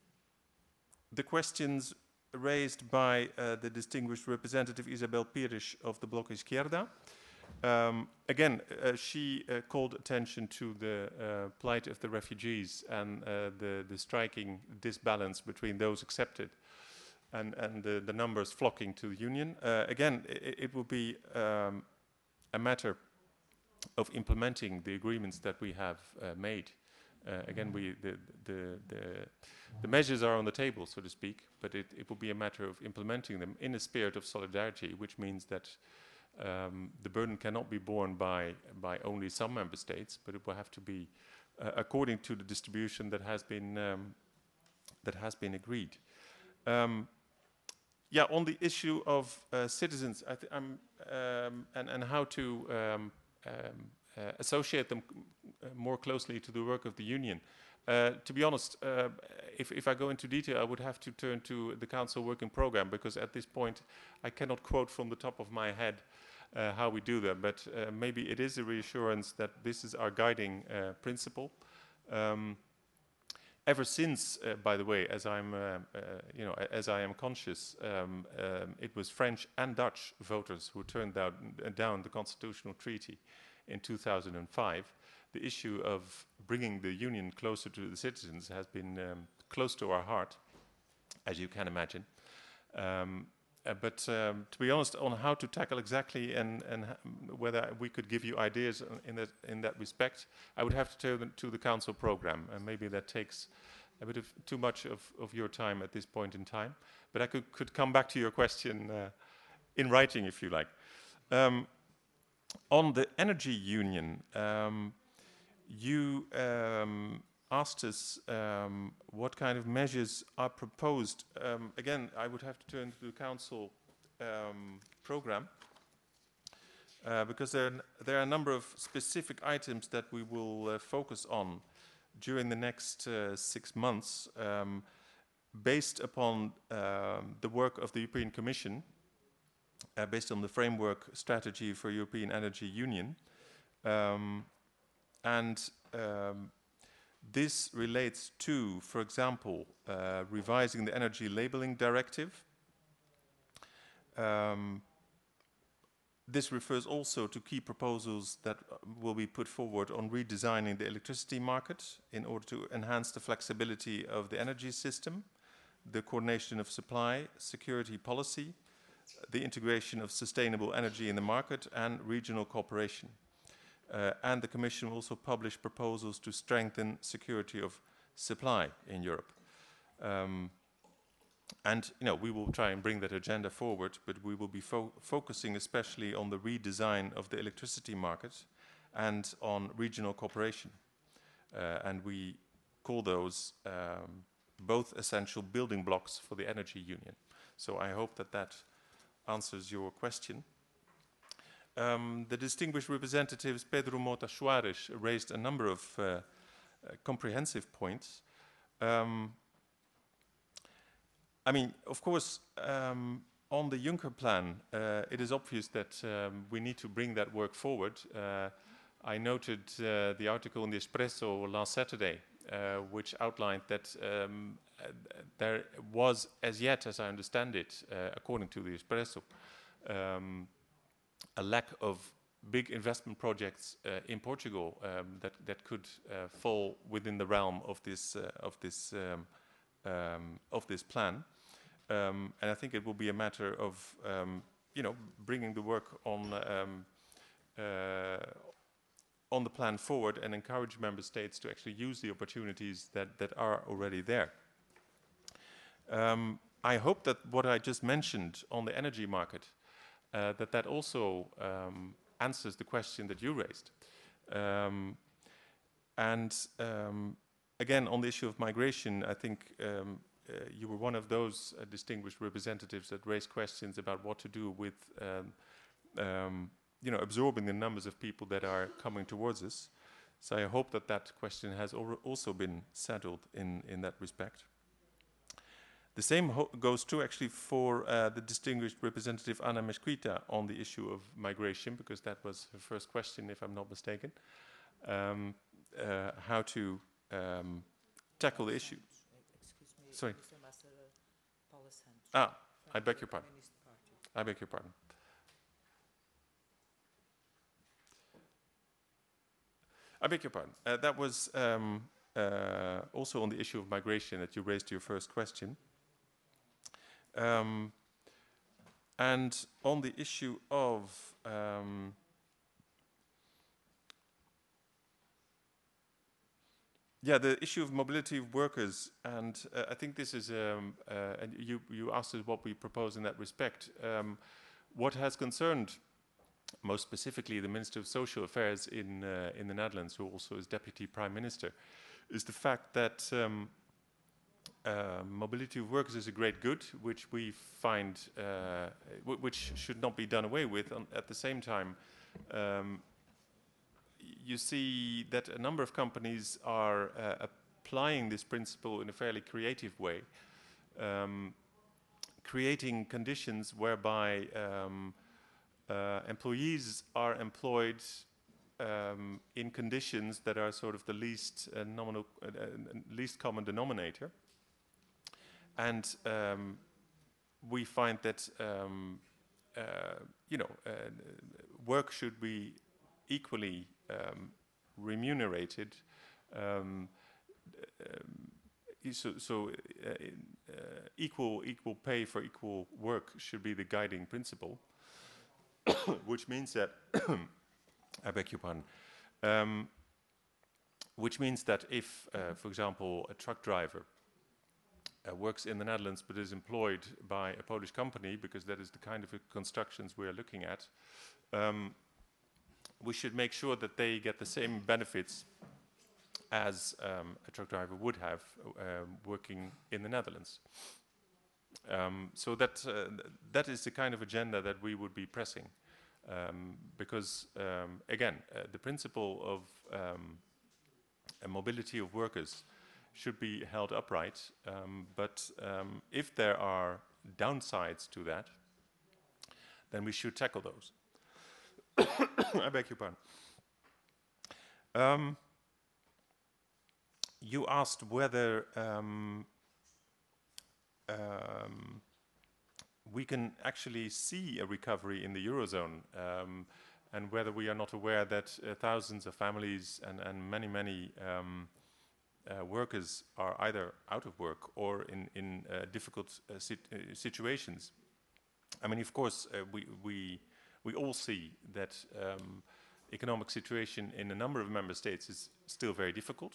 the questions raised by uh, the distinguished representative Isabel Pires of the Bloc Izquierda. Um, again, uh, she uh, called attention to the uh, plight of the refugees and uh, the, the striking disbalance between those accepted and, and the, the numbers flocking to the Union. Uh, again, it, it will be um, a matter of implementing the agreements that we have uh, made. Uh, again, we, the, the, the, the measures are on the table, so to speak, but it, it will be a matter of implementing them in a spirit of solidarity, which means that um, the burden cannot be borne by, by only some member states, but it will have to be uh, according to the distribution that has been, um, that has been agreed. Um, yeah, on the issue of uh, citizens I th I'm, um, and, and how to um, um, uh, associate them uh, more closely to the work of the Union. Uh, to be honest, uh, if, if I go into detail, I would have to turn to the Council Working Programme, because at this point I cannot quote from the top of my head uh, how we do that, but uh, maybe it is a reassurance that this is our guiding uh, principle. Um, ever since, uh, by the way, as I'm, uh, uh, you know, as I am conscious, um, um, it was French and Dutch voters who turned down, uh, down the constitutional treaty in two thousand five. The issue of bringing the Union closer to the citizens has been um, close to our heart, as you can imagine. Um, uh, but um, to be honest, on how to tackle exactly and, and whether we could give you ideas in that, in that respect, I would have to turn to the Council programme, and maybe that takes a bit of too much of, of your time at this point in time. But I could, could come back to your question uh, in writing, if you like. Um, on the energy union, um, you um, asked us um, what kind of measures are proposed. Um, again, I would have to turn to the Council um, programme, uh, because there, there are a number of specific items that we will uh, focus on during the next uh, six months, um, based upon um, the work of the European Commission, uh, based on the framework strategy for European Energy Union. Um, And um, this relates to, for example, uh, revising the Energy Labeling Directive. Um, this refers also to key proposals that will be put forward on redesigning the electricity market in order to enhance the flexibility of the energy system, the coordination of supply, security policy, the integration of sustainable energy in the market, and regional cooperation. Uh, and the Commission will also publish proposals to strengthen security of supply in Europe. Um, and, you know, we will try and bring that agenda forward, but we will be fo focusing especially on the redesign of the electricity market and on regional cooperation. Uh, and we call those um, both essential building blocks for the energy union. So I hope that that answers your question. Um, the distinguished representatives Pedro Mota Soares raised a number of uh, uh, comprehensive points. Um, I mean, of course, um, on the Juncker plan, uh, it is obvious that um, we need to bring that work forward. Uh, I noted uh, the article in the Espresso last Saturday, uh, which outlined that um, uh, there was, as yet, as I understand it, uh, according to the Espresso, um, a lack of big investment projects uh, in Portugal um, that that could uh, fall within the realm of this uh, of this um, um, of this plan, um, and I think it will be a matter of um, you know bringing the work on um, uh, on the plan forward and encourage member states to actually use the opportunities that that are already there. Um, I hope that what I just mentioned on the energy market, Uh, that that also um, answers the question that you raised. Um, and um, again, on the issue of migration, I think um, uh, you were one of those uh, distinguished representatives that raised questions about what to do with um, um, you know, absorbing the numbers of people that are coming towards us. So I hope that that question has al also been settled in, in that respect. The same ho goes true actually for uh, the distinguished representative Anna Mesquita on the issue of migration, because that was her first question, if I'm not mistaken. Um, uh, how to um, tackle the issue. Excuse me, Sorry. Mister Ambassador Paula Santos. Ah, I beg your pardon. I beg your pardon. I beg your pardon. Uh, that was um, uh, also on the issue of migration that you raised your first question. Um, and on the issue of um, yeah, the issue of mobility of workers, and uh, I think this is, um, uh, and you, you asked us what we propose in that respect. Um, what has concerned most specifically the Minister of Social Affairs in, uh, in the Netherlands, who also is Deputy Prime Minister, is the fact that um, uh, mobility of workers is a great good, which we find, uh, w which should not be done away with. On, at the same time, um, you see that a number of companies are uh, applying this principle in a fairly creative way, um, creating conditions whereby um, uh, employees are employed um, in conditions that are sort of the least uh, nominal, uh, uh, least common denominator, and um, we find that um, uh, you know uh, work should be equally um, remunerated. Um, um, so so uh, uh, equal equal pay for equal work should be the guiding principle, which means that I beg your pardon. Um, which means that if, uh, for example, a truck driver uh, works in the Netherlands but is employed by a Polish company, because that is the kind of uh, constructions we are looking at, um, we should make sure that they get the same benefits as um, a truck driver would have uh, working in the Netherlands. Um, so that, uh, th that is the kind of agenda that we would be pressing. Um, because, um, again, uh, the principle of um, a mobility of workers should be held upright, um, but um, if there are downsides to that, then we should tackle those. I beg your pardon. Um, you asked whether um, um, we can actually see a recovery in the Eurozone, um, and whether we are not aware that uh, thousands of families and, and many, many um, uh, workers are either out of work or in, in uh, difficult uh, sit uh, situations. I mean, of course, uh, we, we, we all see that um, economic situation in a number of member states is still very difficult.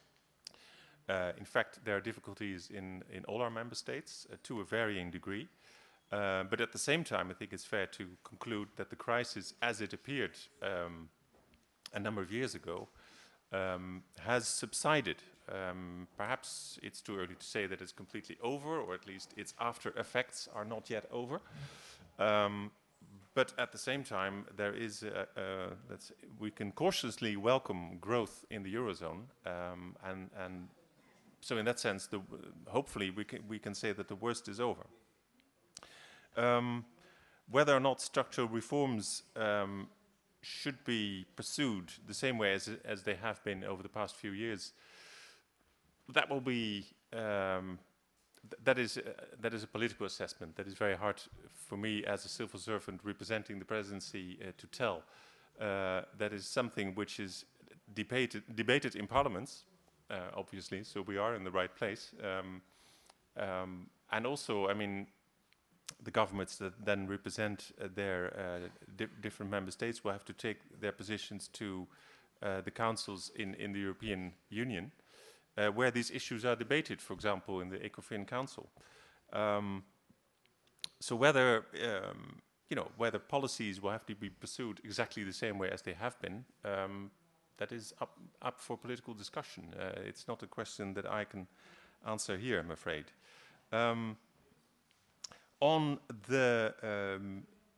Uh, in fact, there are difficulties in, in all our member states uh, to a varying degree. Uh, but at the same time, I think it's fair to conclude that the crisis, as it appeared um, a number of years ago, um, has subsided. Um, perhaps it's too early to say that it's completely over, or at least its after effects are not yet over. Um, but at the same time, there is, a, a, let's, we can cautiously welcome growth in the Eurozone, um, and, and so in that sense, the, hopefully we can, we can say that the worst is over. Um, whether or not structural reforms um, should be pursued the same way as, as they have been over the past few years, that will be, um, th that, is, uh, that is a political assessment. That is very hard for me as a civil servant representing the presidency uh, to tell. Uh, that is something which is debated, debated in parliaments, uh, obviously, so we are in the right place. Um, um, and also, I mean, the governments that then represent uh, their uh, di different member states will have to take their positions to uh, the councils in, in the European Union, uh, where these issues are debated, for example, in the ECOFIN Council. Um, so whether, um, you know, whether policies will have to be pursued exactly the same way as they have been, um, that is up, up for political discussion. Uh, it's not a question that I can answer here, I'm afraid. Um, On the um,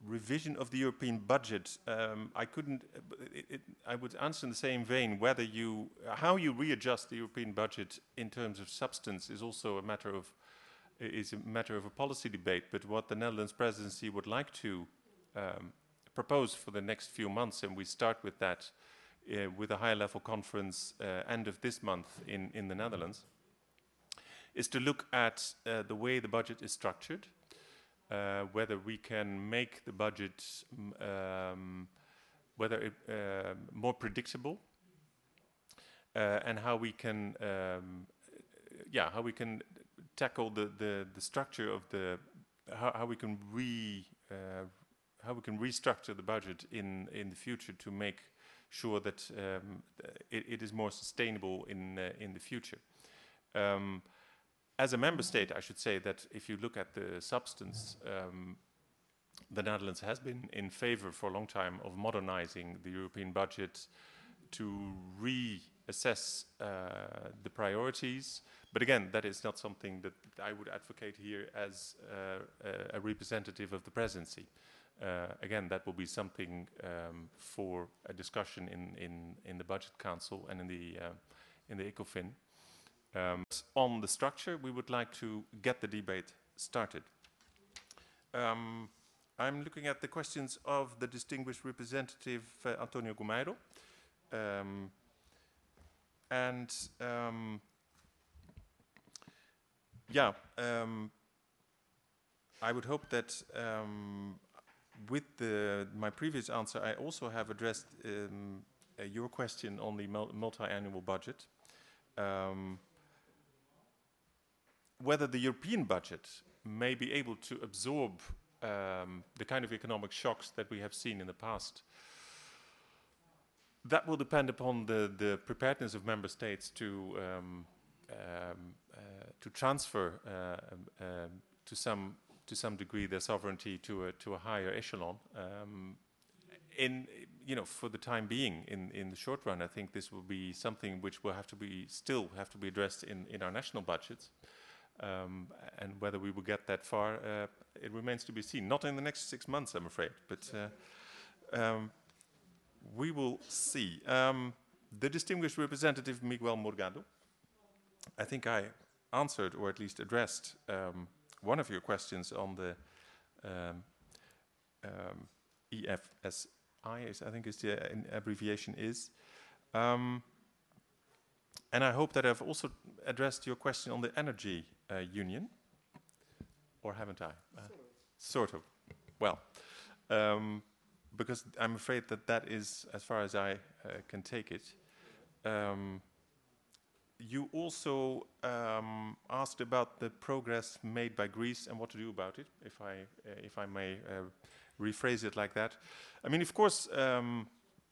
revision of the European budget, um, I couldn't, it, it, I would answer in the same vein whether you, how you readjust the European budget in terms of substance is also a matter of, is a matter of a policy debate, but what the Netherlands presidency would like to um, propose for the next few months, and we start with that uh, with a high-level conference uh, end of this month in, in the Netherlands, is to look at uh, the way the budget is structured, uh, whether we can make the budget um, whether it, uh, more predictable, uh, and how we can, um, yeah, how we can tackle the, the, the structure of the, how, how we can re, uh, how we can restructure the budget in, in the future to make sure that um, it, it is more sustainable in, uh, in the future. Um, as a member state, I should say that if you look at the substance, um, the Netherlands has been in favor for a long time of modernizing the European budget to reassess uh, the priorities. But again, that is not something that I would advocate here as uh, a, a representative of the presidency. Uh, again, that will be something um, for a discussion in, in, in the Budget Council and in the, uh, in the ECOFIN. Um, on the structure, we would like to get the debate started. Um, I'm looking at the questions of the distinguished representative uh, Antonio Gumeiro. Um, and um, yeah, um, I would hope that um, with the, my previous answer, I also have addressed um, uh, your question on the mul multi-annual budget. Um, whether the European budget may be able to absorb um, the kind of economic shocks that we have seen in the past. That will depend upon the, the preparedness of member states to, um, um, uh, to transfer uh, um, um, to some to some degree their sovereignty to a to a higher echelon. Um, in you know, for the time being, in in the short run, I think this will be something which will have to be still have to be addressed in in our national budgets. Um, and whether we will get that far, uh, it remains to be seen. Not in the next six months, I'm afraid, but uh, um, we will see. Um, the distinguished representative Miguel Morgado, I think I answered or at least addressed um, one of your questions on the um, um, E F S I, is, I think is the uh, abbreviation is. Um, and I hope that I've also addressed your question on the energy uh, union, or haven't I? Uh, sort of. Well, um, because I'm afraid that that is, as far as I uh, can take it. Um, you also um, asked about the progress made by Greece and what to do about it, if I, uh, if I may uh, rephrase it like that. I mean, of course, um,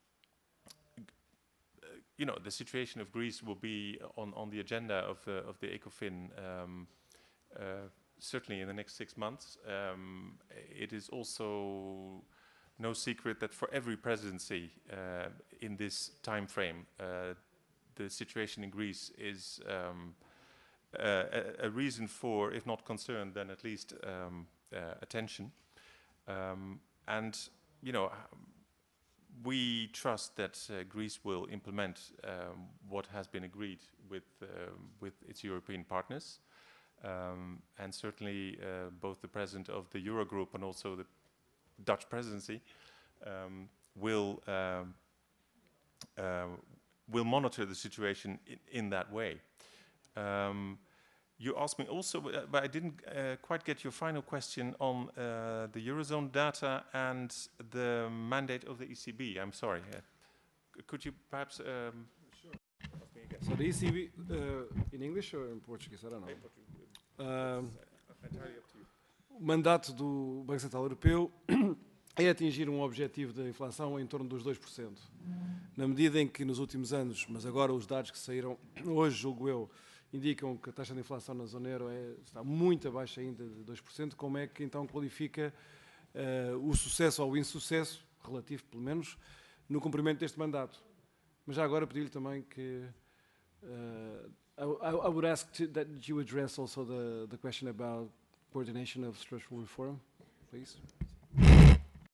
you know, the situation of Greece will be on, on the agenda of, uh, of the ECOFIN um, uh, certainly in the next six months. Um, it is also no secret that for every presidency uh, in this time frame, uh, the situation in Greece is um, uh, a, a reason for, if not concern, then at least um, uh, attention. Um, and, you know, we trust that uh, Greece will implement um, what has been agreed with, uh, with its European partners. Um, and certainly uh, both the president of the Eurogroup and also the Dutch presidency um, will, um, uh, will monitor the situation in, in that way. Um, You asked me also, uh, but I didn't uh, quite get your final question on uh, the Eurozone data and the mandate of the E C B. I'm sorry. Uh, could you perhaps... Um, sure. So the E C B, uh, in English or in Portuguese? I don't know. Um, entirely up to you. O mandato do Banco Central Europeu é atingir um objetivo de inflação em torno dos dois por cento. Na medida em que nos últimos anos, mas agora os dados que saíram hoje, julgo eu, indicam que a taxa de inflação na zona euro é, está muito abaixo ainda de dois por cento, como é que então qualifica uh, o sucesso ou o insucesso, relativo pelo menos, no cumprimento deste mandato? Mas já agora pedir-lhe também que uh, I, I would ask to, that you address also the, the question about coordination of structural reform, please.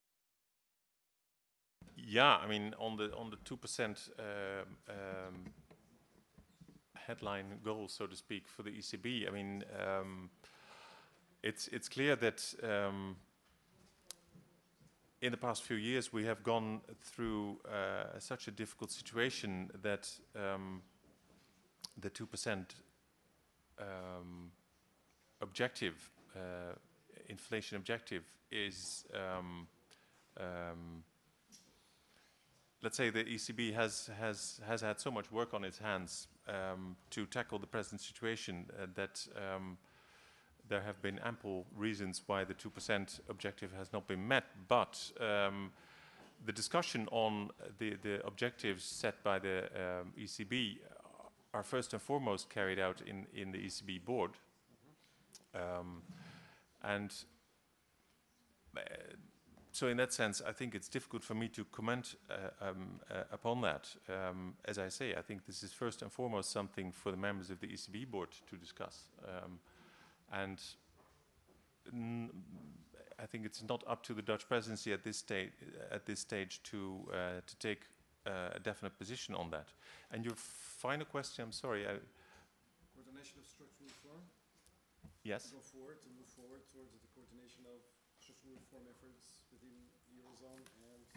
yeah, I mean, on the on the two percent uh, um, headline goal, so to speak, for the E C B, I mean, um, it's it's clear that um, in the past few years we have gone through uh, such a difficult situation that um, the two percent um, objective, uh, inflation objective, is um, um, let's say the E C B has has has had so much work on its hands um, to tackle the present situation uh, that um, there have been ample reasons why the two percent objective has not been met. But um, the discussion on the the objectives set by the um, E C B are first and foremost carried out in in the E C B board, um, and. Uh, So in that sense, I think it's difficult for me to comment uh, um, uh, upon that. Um, as I say, I think this is first and foremost something for the members of the E C B board to discuss. Um, and n I think it's not up to the Dutch presidency at this stage at this stage to uh, to take uh, a definite position on that. And your final question, I'm sorry. I Coordination of structural reform. Yes. Go forward to move forward towards the coordination of structural reform efforts within the Eurozone and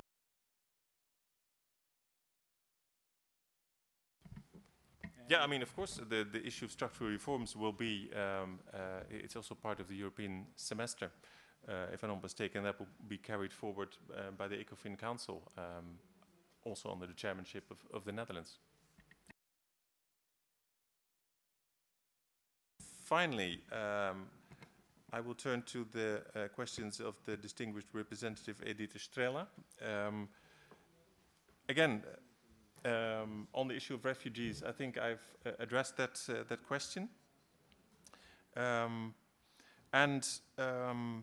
Yeah, I mean, of course, the, the issue of structural reforms will be, um, uh, it's also part of the European semester, uh, if I'm not mistaken. That will be carried forward uh, by the ECOFIN Council, um, also under the chairmanship of, of the Netherlands. Finally, um, I will turn to the uh, questions of the distinguished representative Edith Estrela. Um, again, um, on the issue of refugees, I think I've uh, addressed that uh, that question. Um, and um,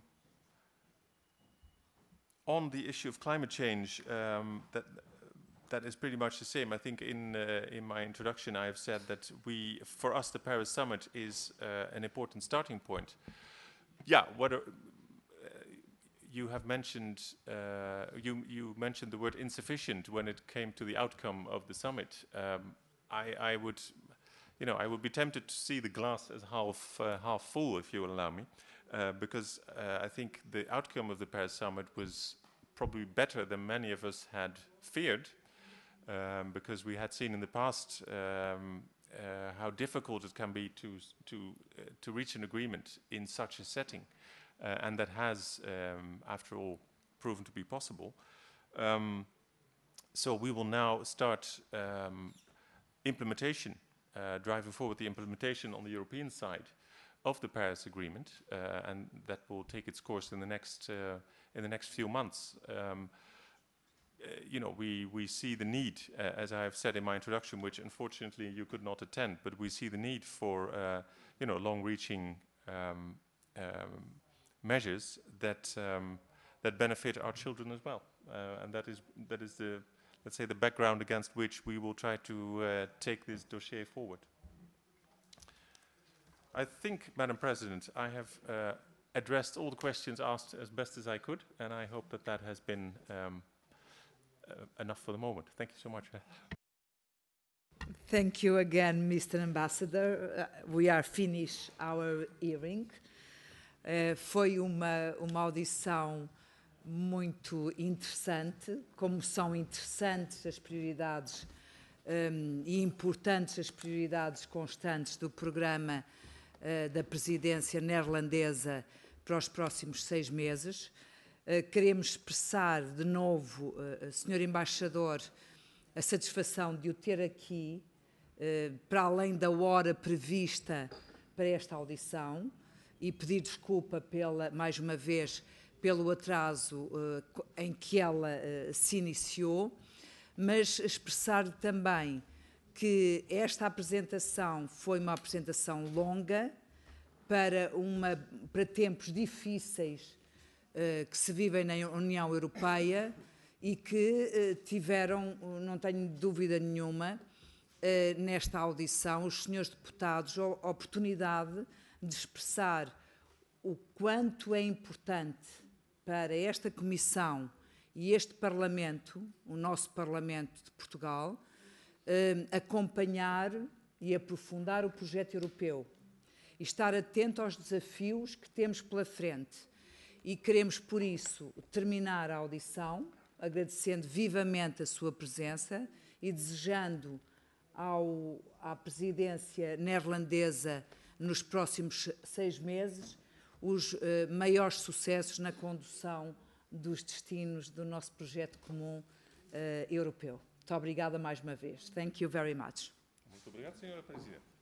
on the issue of climate change, um, that that is pretty much the same. I think in uh, in my introduction I have said that we, for us, the Paris Summit is uh, an important starting point. Yeah, what are, uh, you have mentioned, uh, you, you mentioned the word insufficient when it came to the outcome of the summit. Um, I, I would, you know, I would be tempted to see the glass as half, uh, half full, if you will allow me, uh, because uh, I think the outcome of the Paris Summit was probably better than many of us had feared, um, because we had seen in the past um, Uh, how difficult it can be to to uh, to reach an agreement in such a setting, uh, and that has, um, after all, proven to be possible. Um, so we will now start um, implementation, uh, driving forward the implementation on the European side of the Paris Agreement, uh, and that will take its course in the next uh, in the next few months. Um, Uh, you know, we, we see the need, uh, as I have said in my introduction, which unfortunately you could not attend, but we see the need for, uh, you know, long-reaching um, um, measures that, um, that benefit our children as well. Uh, and that is, that is the, let's say, the background against which we will try to uh, take this dossier forward. I think, Madam President, I have uh, addressed all the questions asked as best as I could, and I hope that that has been um, Uh, enough for the moment. Thank you so much. Thank you again, Mister Ambassador. Uh, we are finished our hearing. Uh, foi uma, uma audição muito interessante, como são interessantes as prioridades um, e importantes as prioridades constantes do programa uh, da presidência neerlandesa para os próximos seis meses. Uh, queremos expressar de novo, uh, senhor Embaixador, a satisfação de o ter aqui, uh, para além da hora prevista para esta audição, e pedir desculpa, pela, mais uma vez, pelo atraso uh, em que ela uh, se iniciou, mas expressar também que esta apresentação foi uma apresentação longa, para, uma, para tempos difíceis que se vivem na União Europeia e que tiveram, não tenho dúvida nenhuma, nesta audição, os senhores deputados, a oportunidade de expressar o quanto é importante para esta Comissão e este Parlamento, o nosso Parlamento de Portugal, eh, acompanhar e aprofundar o projeto europeu e estar atento aos desafios que temos pela frente. E queremos, por isso, terminar a audição, agradecendo vivamente a sua presença e desejando ao, à presidência neerlandesa nos próximos seis meses os uh, maiores sucessos na condução dos destinos do nosso projeto comum uh, europeu. Muito obrigada mais uma vez. Thank you very much. Muito obrigado, senhora Presidente.